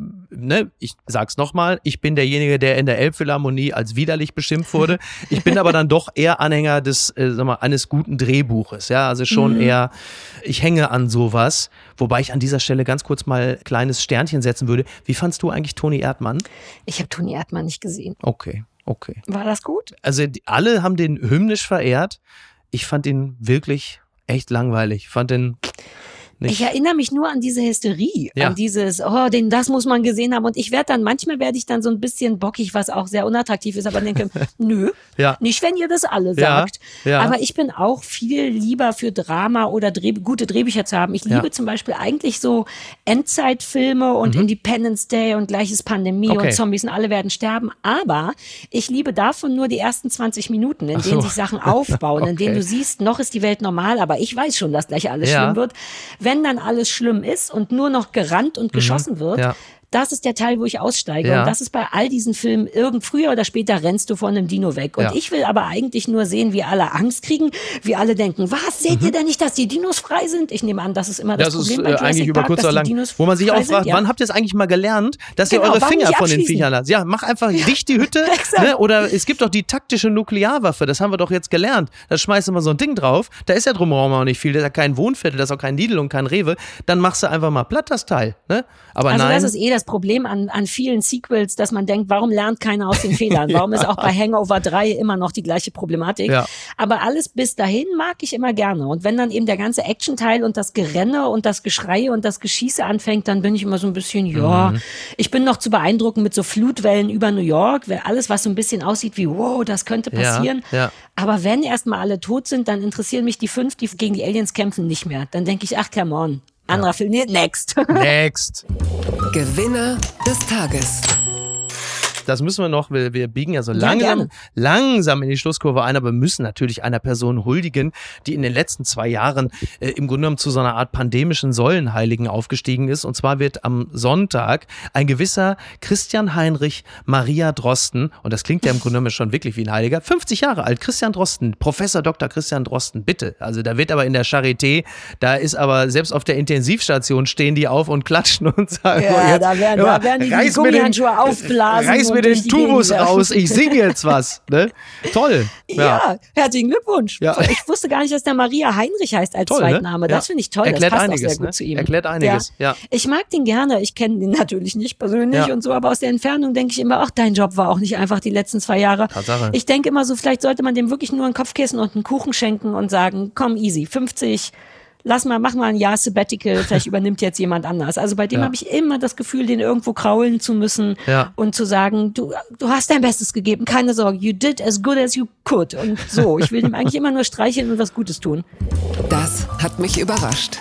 sag's nochmal, ich bin derjenige, der in der Elbphilharmonie als widerlich beschimpft wurde. Ich bin aber dann doch eher Anhänger eines guten Drehbuches, ja. Also schon eher, ich hänge an sowas. Wobei ich an dieser Stelle ganz kurz mal ein kleines Sternchen setzen würde. Wie fandst du eigentlich Toni Erdmann? Ich habe Toni Erdmann nicht gesehen. Okay. War das gut? Also alle haben den hymnisch verehrt. Ich fand ihn wirklich echt langweilig. Ich fand den nicht. Ich erinnere mich nur an diese Hysterie, Ja. an dieses, das muss man gesehen haben. Und manchmal werde ich dann so ein bisschen bockig, was auch sehr unattraktiv ist, aber denke, nö, Ja. nicht, wenn ihr das alle Ja, sagt. ja. Aber ich bin auch viel lieber für Drama oder gute Drehbücher zu haben. Ich liebe zum Beispiel eigentlich so Endzeitfilme und Independence Day und gleiches Pandemie Okay. und Zombies und alle werden sterben. Aber ich liebe davon nur die ersten 20 Minuten, in denen sich Sachen aufbauen, in denen du siehst, noch ist die Welt normal, aber ich weiß schon, dass gleich alles Ja. schlimm wird. Wenn dann alles schlimm ist und nur noch gerannt und geschossen wird, Ja. das ist der Teil, wo ich aussteige. Ja. Und das ist bei all diesen Filmen, früher oder später rennst du von einem Dino weg. Und Ja. ich will aber eigentlich nur sehen, wie alle Angst kriegen, wie alle denken, was, seht ihr denn nicht, dass die Dinos frei sind? Ich nehme an, das ist immer das Das ist Problem bei Jurassic eigentlich über Park, kurz dass oder die lang, Dinos wo man sich frei auch fragt, sind, ja. wann habt ihr es eigentlich mal gelernt, dass ihr Genau, eure warum Finger nicht von den abschließen? Viechern lasst? Ja, mach einfach dicht die Hütte. Ne? Oder es gibt doch die taktische Nuklearwaffe, das haben wir doch jetzt gelernt. Da schmeißt du mal so ein Ding drauf, da ist ja drumherum auch nicht viel, da ist ja kein Wohnviertel, da ist auch kein Lidl und kein Rewe. Dann machst du einfach mal platt das Teil. Ne? Aber Also nein. das ist das Problem an vielen Sequels, dass man denkt, warum lernt keiner aus den Fehlern? Warum ist auch bei Hangover 3 immer noch die gleiche Problematik? Ja. Aber alles bis dahin mag ich immer gerne. Und wenn dann eben der ganze Action-Teil und das Gerenne und das Geschrei und das Geschieße anfängt, dann bin ich immer so ein bisschen, ich bin noch zu beeindrucken mit so Flutwellen über New York, alles, was so ein bisschen aussieht wie, wow, das könnte passieren. Ja. Aber wenn erstmal alle tot sind, dann interessieren mich die 5, die gegen die Aliens kämpfen, nicht mehr. Dann denke ich, ach, come on. Anderer Film, nee, next. Next. Gewinner des Tages. Das müssen wir noch, wir biegen ja so Ja, gerne. langsam in die Schlusskurve ein, aber wir müssen natürlich einer Person huldigen, die in den letzten 2 Jahren im Grunde genommen zu so einer Art pandemischen Säulenheiligen aufgestiegen ist. Und zwar wird am Sonntag ein gewisser Christian Heinrich Maria Drosten, und das klingt ja im Grunde genommen schon wirklich wie ein Heiliger, 50 Jahre alt, Christian Drosten, Professor Dr. Christian Drosten, bitte. Also da wird aber in der Charité, da ist aber selbst auf der Intensivstation stehen die auf und klatschen und sagen, Ja, jetzt, da werden die reiß mir den- Gummihandschuhe aufblasen. reiß mir und den durch die Tubus Gegend werfen. raus, ich singe jetzt was. Ne? Toll. Ja, herzlichen Glückwunsch. Ja. Ich wusste gar nicht, dass der Maria Heinrich heißt als Toll, ne? Zweitname. Das Ja. finde ich toll. Erklärt das passt einiges, auch sehr gut ne? zu ihm. Erklärt einiges, ja. Ich mag den gerne. Ich kenne den natürlich nicht persönlich Ja. und so, aber aus der Entfernung denke ich immer, ach, dein Job war auch nicht einfach die letzten 2 Jahre. Tatsache. Ich denke immer so, vielleicht sollte man dem wirklich nur ein Kopfkissen und einen Kuchen schenken und sagen, komm, easy, 50, mach mal ein Jahr Sabbatical, vielleicht übernimmt jetzt jemand anders. Also bei dem Ja. habe ich immer das Gefühl, den irgendwo kraulen zu müssen Ja. und zu sagen, du hast dein Bestes gegeben, keine Sorge, you did as good as you could. Und so, ich will ihm eigentlich immer nur streicheln und was Gutes tun. Das hat mich überrascht.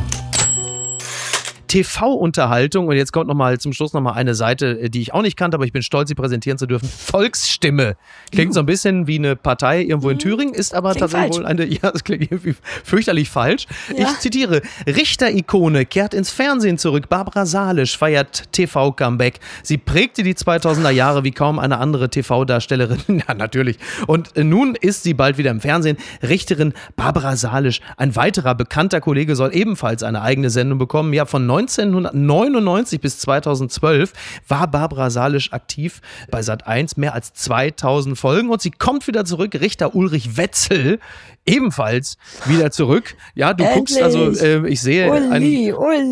TV-Unterhaltung, und jetzt kommt zum Schluss nochmal eine Seite, die ich auch nicht kannte, aber ich bin stolz, sie präsentieren zu dürfen. Volksstimme. Klingt so ein bisschen wie eine Partei irgendwo in Thüringen, ist aber Klingt tatsächlich falsch. wohl das klingt irgendwie fürchterlich falsch. Ja. Ich zitiere, Richter-Ikone kehrt ins Fernsehen zurück. Barbara Salisch feiert TV-Comeback. Sie prägte die 2000er Jahre wie kaum eine andere TV-Darstellerin. Ja, natürlich. Und nun ist sie bald wieder im Fernsehen. Richterin Barbara Salisch. Ein weiterer bekannter Kollege soll ebenfalls eine eigene Sendung bekommen. Ja, von 1999 bis 2012 war Barbara Salisch aktiv bei Sat.1, mehr als 2000 Folgen, und sie kommt wieder zurück. Richter Ulrich Wetzel ebenfalls wieder zurück. Ja, du guckst, also ich sehe Uli.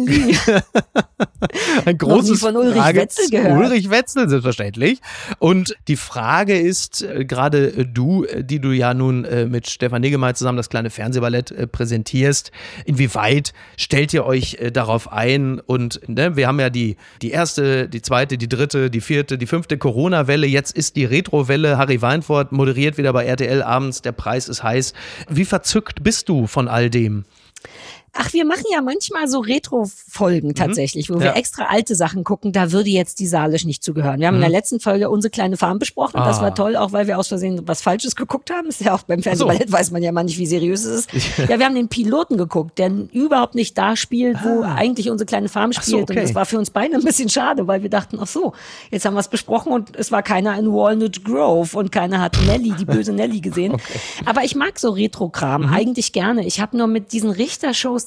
ein großes Noch nie von Ulrich Wetzel gehört. Ulrich Wetzel, selbstverständlich. Und die Frage ist, gerade du, die du ja nun mit Stefan Niggemeier zusammen das kleine Fernsehballett präsentierst, inwieweit stellt ihr euch darauf ein? Und wir haben ja die erste, die zweite, die dritte, die vierte, die fünfte Corona-Welle. Jetzt ist die Retro-Welle. Harry Weinfurt moderiert wieder bei RTL abends. Der Preis ist heiß. Wie verzückt bist du von all dem? Ach, wir machen ja manchmal so Retro-Folgen tatsächlich, wo wir extra alte Sachen gucken. Da würde jetzt die Salisch nicht zugehören. Wir haben in der letzten Folge Unsere kleine Farm besprochen. Das war toll, auch weil wir aus Versehen was Falsches geguckt haben. Ist ja auch beim Fernsehballett, weiß man ja mal nicht, wie seriös es ist. Ja, wir haben den Piloten geguckt, der überhaupt nicht da spielt, wo eigentlich Unsere kleine Farm spielt. Und das war für uns beide ein bisschen schade, weil wir dachten, ach so, jetzt haben wir es besprochen und es war keiner in Walnut Grove und keiner hat Nelly, die böse Nelly gesehen. Aber ich mag so Retro-Kram eigentlich gerne. Ich habe nur mit diesen Richter-Shows,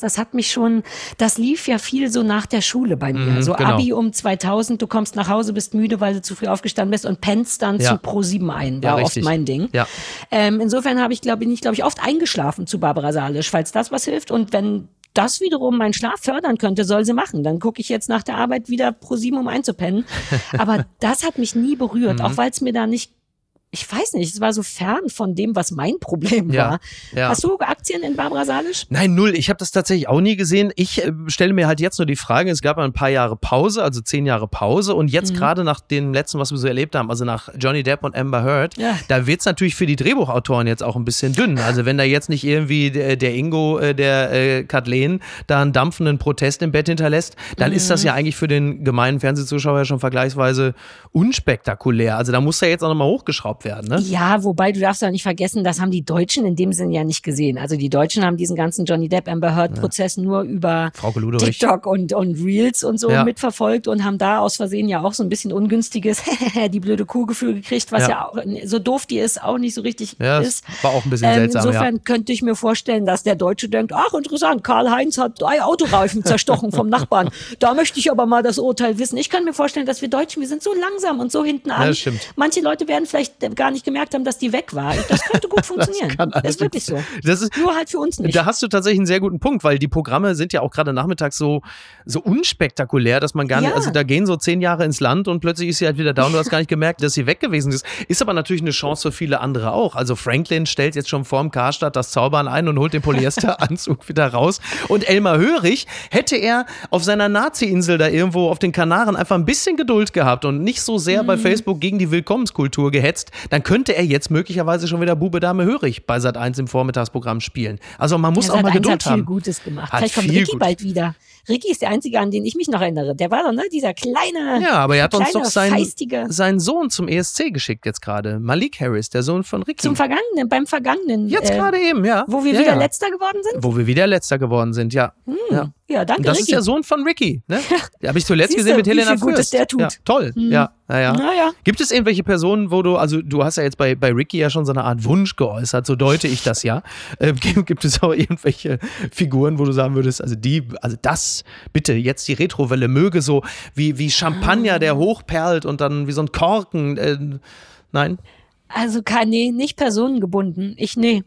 das lief ja viel so nach der Schule bei mir. So Abi um 2000, du kommst nach Hause, bist müde, weil du zu früh aufgestanden bist und pennst dann zu Pro7 ein. War oft mein Ding. Ja. Insofern bin ich oft eingeschlafen zu Barbara Salisch, falls das was hilft. Und wenn das wiederum meinen Schlaf fördern könnte, soll sie machen. Dann gucke ich jetzt nach der Arbeit wieder Pro7, um einzupennen. Aber das hat mich nie berührt, auch weil es mir da nicht, ich weiß nicht, es war so fern von dem, was mein Problem war. Ja. Hast du Aktien in Barbara Salisch? Nein, null. Ich habe das tatsächlich auch nie gesehen. Ich stelle mir halt jetzt nur die Frage, es gab ein paar Jahre Pause, also 10 Jahre Pause und jetzt gerade nach dem letzten, was wir so erlebt haben, also nach Johnny Depp und Amber Heard, da wird's natürlich für die Drehbuchautoren jetzt auch ein bisschen dünn. Also wenn da jetzt nicht irgendwie der Ingo, der Kathleen, da einen dampfenden Protest im Bett hinterlässt, dann ist das ja eigentlich für den gemeinen Fernsehzuschauer schon vergleichsweise unspektakulär. Also da muss ja jetzt auch nochmal hochgeschraubt werden, ne? Ja, wobei du darfst ja nicht vergessen, das haben die Deutschen in dem Sinn ja nicht gesehen. Also die Deutschen haben diesen ganzen Johnny Depp Amber Heard Prozess nur über TikTok und Reels und so mitverfolgt und haben da aus Versehen ja auch so ein bisschen ungünstiges die blöde Kuh-Gefühl gekriegt, was ja auch, so doof die ist, auch nicht so richtig ist. War auch ein bisschen seltsam, insofern könnte ich mir vorstellen, dass der Deutsche denkt, ach interessant, Karl-Heinz hat 3 Autoreifen zerstochen vom Nachbarn. Da möchte ich aber mal das Urteil wissen. Ich kann mir vorstellen, dass wir Deutschen, wir sind so langsam und so hinten an. Ja, das stimmt. Manche Leute werden vielleicht gar nicht gemerkt haben, dass die weg war. Das könnte gut funktionieren. Das ist wirklich so. Das ist, nur halt für uns nicht. Da hast du tatsächlich einen sehr guten Punkt, weil die Programme sind ja auch gerade nachmittags so unspektakulär, dass man gar nicht, also da gehen so 10 Jahre ins Land und plötzlich ist sie halt wieder da und du hast gar nicht gemerkt, dass sie weg gewesen ist. Ist aber natürlich eine Chance für viele andere auch. Also Franklin stellt jetzt schon vorm Karstadt das Zaubern ein und holt den Polyesteranzug wieder raus. Und Elmar Hörig, hätte er auf seiner Nazi-Insel da irgendwo auf den Kanaren einfach ein bisschen Geduld gehabt und nicht so sehr bei Facebook gegen die Willkommenskultur gehetzt, dann könnte er jetzt möglicherweise schon wieder Bube Dame Hörig bei Sat.1 im Vormittagsprogramm spielen. Also man muss auch mal Geduld haben. Hat viel Gutes gemacht. Vielleicht kommt Ricky bald wieder. Ricky ist der Einzige, an den ich mich noch erinnere. Der war doch, ne, dieser kleine, ja, aber er hat uns doch seinen Sohn zum ESC geschickt jetzt gerade. Malik Harris, der Sohn von Ricky. Beim Vergangenen. Jetzt gerade eben, ja. Wo wir wieder Letzter geworden sind? Wo wir wieder Letzter geworden sind, ja. Ja, danke, und das Ricky. ist der Sohn von Ricky, ne? Den habe ich zuletzt gesehen mit Helena Fürst. Wie viel Gutes der tut. Ja, toll, ja. Naja. Gibt es irgendwelche Personen, wo du hast ja jetzt bei Ricky ja schon so eine Art Wunsch geäußert, so deute ich das ja. Gibt es auch irgendwelche Figuren, wo du sagen würdest, also das, bitte, jetzt die Retrowelle möge so wie Champagner, der hochperlt und dann wie so ein Korken, nein? Also nicht personengebunden.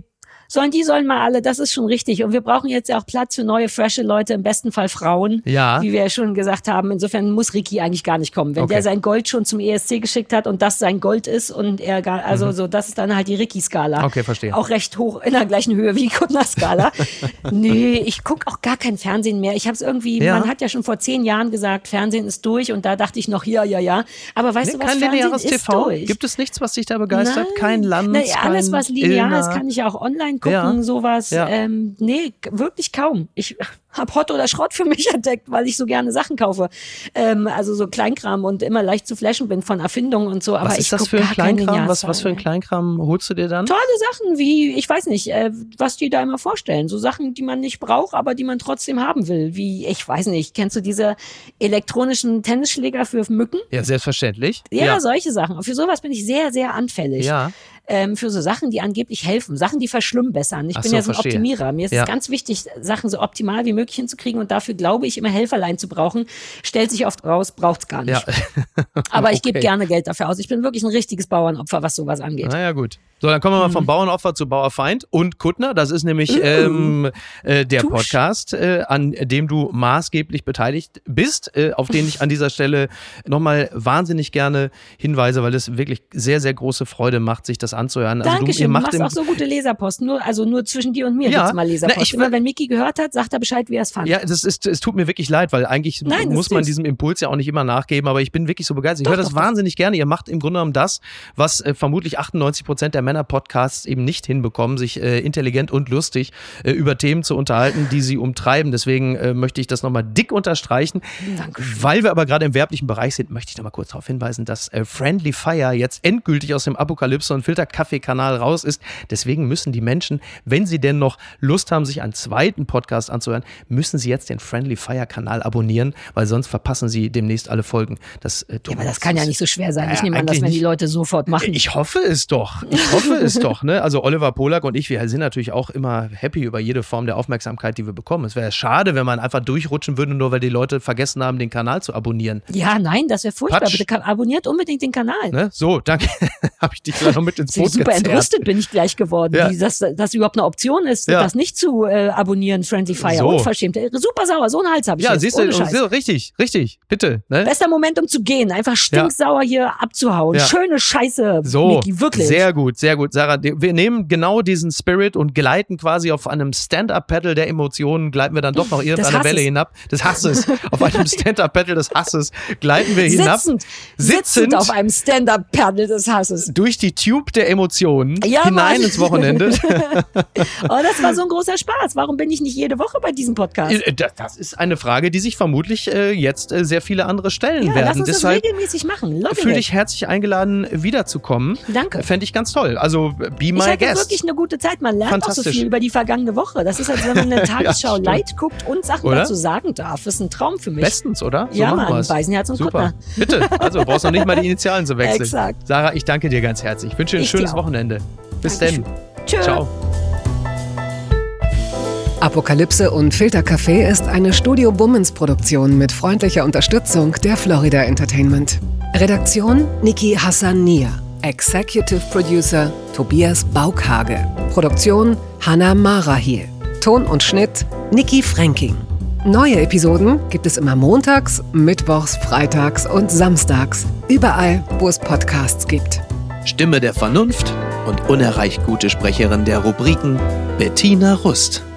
Die sollen mal alle, das ist schon richtig. Und wir brauchen jetzt ja auch Platz für neue, frische Leute, im besten Fall Frauen, wie wir ja schon gesagt haben. Insofern muss Ricky eigentlich gar nicht kommen. Wenn der sein Gold schon zum ESC geschickt hat und das sein Gold ist und er das ist dann halt die Ricky-Skala. Okay, verstehe. Auch recht hoch, in der gleichen Höhe wie die Kuttner-Skala. Nee, ich gucke auch gar kein Fernsehen mehr. Ich habe es irgendwie, man hat ja schon vor 10 Jahren gesagt, Fernsehen ist durch und da dachte ich noch, ja. Aber weißt du was, Fernsehen ist TV? durch. Gibt es nichts, was dich da begeistert? Nein. Kein Land, alles, was linear ist, kann ich ja auch online gucken, sowas. Ja. Wirklich kaum. Ich habe Hot oder Schrott für mich entdeckt, weil ich so gerne Sachen kaufe. Also so Kleinkram und immer leicht zu flashen bin von Erfindungen und so. Aber was ist das für ein Kleinkram? Was für ein Kleinkram holst du dir dann? Tolle Sachen wie, ich weiß nicht, was die da immer vorstellen. So Sachen, die man nicht braucht, aber die man trotzdem haben will. Wie, ich weiß nicht, kennst du diese elektronischen Tennisschläger für Mücken? Ja, selbstverständlich. Ja, solche Sachen. Für sowas bin ich sehr, sehr anfällig. Ja. Für so Sachen, die angeblich helfen, Sachen, die verschlimmbessern. Ich bin ja so ein Optimierer. Mir ist es ganz wichtig, Sachen so optimal wie möglich hinzukriegen und dafür glaube ich immer Helferlein zu brauchen. Stellt sich oft raus, braucht's gar nicht. Ja. Aber ich gebe gerne Geld dafür aus. Ich bin wirklich ein richtiges Bauernopfer, was sowas angeht. Na ja, gut. So, dann kommen wir mal vom Bauernopfer zu Bauerfeind und Kuttner. Das ist nämlich der Podcast, an dem du maßgeblich beteiligt bist, auf den ich an dieser Stelle nochmal wahnsinnig gerne hinweise, weil es wirklich sehr, sehr große Freude macht, sich das anzuhören. Dankeschön, ihr du macht machst auch so gute Leserpost. Nur zwischen dir und mir gibt's mal Leserpost. Immer wenn Micky gehört hat, sagt er Bescheid, wie er es fand. Ja, es tut mir wirklich leid, weil eigentlich muss man diesem Impuls ja auch nicht immer nachgeben, aber ich bin wirklich so begeistert. Ich höre das wahnsinnig gerne. Ihr macht im Grunde genommen das, was vermutlich 98% der Männer-Podcasts eben nicht hinbekommen, sich intelligent und lustig über Themen zu unterhalten, die sie umtreiben. Deswegen möchte ich das nochmal dick unterstreichen. Dankeschön. Weil wir aber gerade im werblichen Bereich sind, möchte ich nochmal kurz darauf hinweisen, dass Friendly Fire jetzt endgültig aus dem Apokalypse- und Filterkaffee-Kanal raus ist. Deswegen müssen die Menschen, wenn sie denn noch Lust haben, sich einen zweiten Podcast anzuhören, müssen sie jetzt den Friendly Fire-Kanal abonnieren, weil sonst verpassen sie demnächst alle Folgen. Aber das kann ja nicht so schwer sein. Ich nehme an, das werden die Leute sofort machen. Ich hoffe es doch. Ne? Also Oliver Polak und ich, wir sind natürlich auch immer happy über jede Form der Aufmerksamkeit, die wir bekommen. Es wäre schade, wenn man einfach durchrutschen würde, nur weil die Leute vergessen haben, den Kanal zu abonnieren. Ja, nein, das wäre furchtbar. Patsch. Bitte abonniert unbedingt den Kanal. Ne? So, danke. Habe ich dich gleich noch mit ins Boot Super gezerrt. entrüstet bin ich gleich geworden, dass überhaupt eine Option ist, das nicht zu abonnieren, Friendly Fire. So. Unverschämt. Super sauer, so einen Hals habe ich jetzt. Siehst du, richtig, bitte. Ne? Bester Moment, um zu gehen. Einfach stinksauer hier abzuhauen. Ja. Schöne Scheiße, So, Micky, wirklich. Sehr gut. Sarah, wir nehmen genau diesen Spirit und gleiten quasi auf einem Stand-Up-Paddle der Emotionen, gleiten wir dann doch noch irgendeine Welle hinab. Des Hasses. Auf einem Stand-Up-Paddle des Hasses gleiten wir hinab. Sitzend auf einem Stand-Up-Paddle des Hasses. Durch die Tube der Emotionen hinein ins Wochenende. Das war so ein großer Spaß. Warum bin ich nicht jede Woche bei diesem Podcast? Das ist eine Frage, die sich vermutlich jetzt sehr viele andere stellen werden. Lass uns Deshalb das regelmäßig machen. fühle dich herzlich eingeladen, wiederzukommen. Danke. Fände ich ganz toll. Also be my ich hatte guest. wirklich eine gute Zeit. Man lernt auch so viel über die vergangene Woche. Das ist, als wenn man eine Tagesschau light guckt und Sachen dazu sagen darf. Das ist ein Traum für mich. Bestens, oder? So ja, machen Mann, wir's. Beisenherz und Super. Kuttner. Bitte, also brauchst du noch nicht mal die Initialen zu wechseln. Exakt. Sarah, ich danke dir ganz herzlich. Ich wünsche dir ein schönes Wochenende. Bis dann. Tschö. Ciao. Apokalypse und Filtercafé ist eine Studio Bummens Produktion mit freundlicher Unterstützung der Florida Entertainment. Redaktion Niki Hassania. Executive Producer Tobias Baukhage. Produktion Hannah Marahiel. Ton und Schnitt Niki Fränking. Neue Episoden gibt es immer montags, mittwochs, freitags und samstags. Überall, wo es Podcasts gibt. Stimme der Vernunft und unerreicht gute Sprecherin der Rubriken Bettina Rust.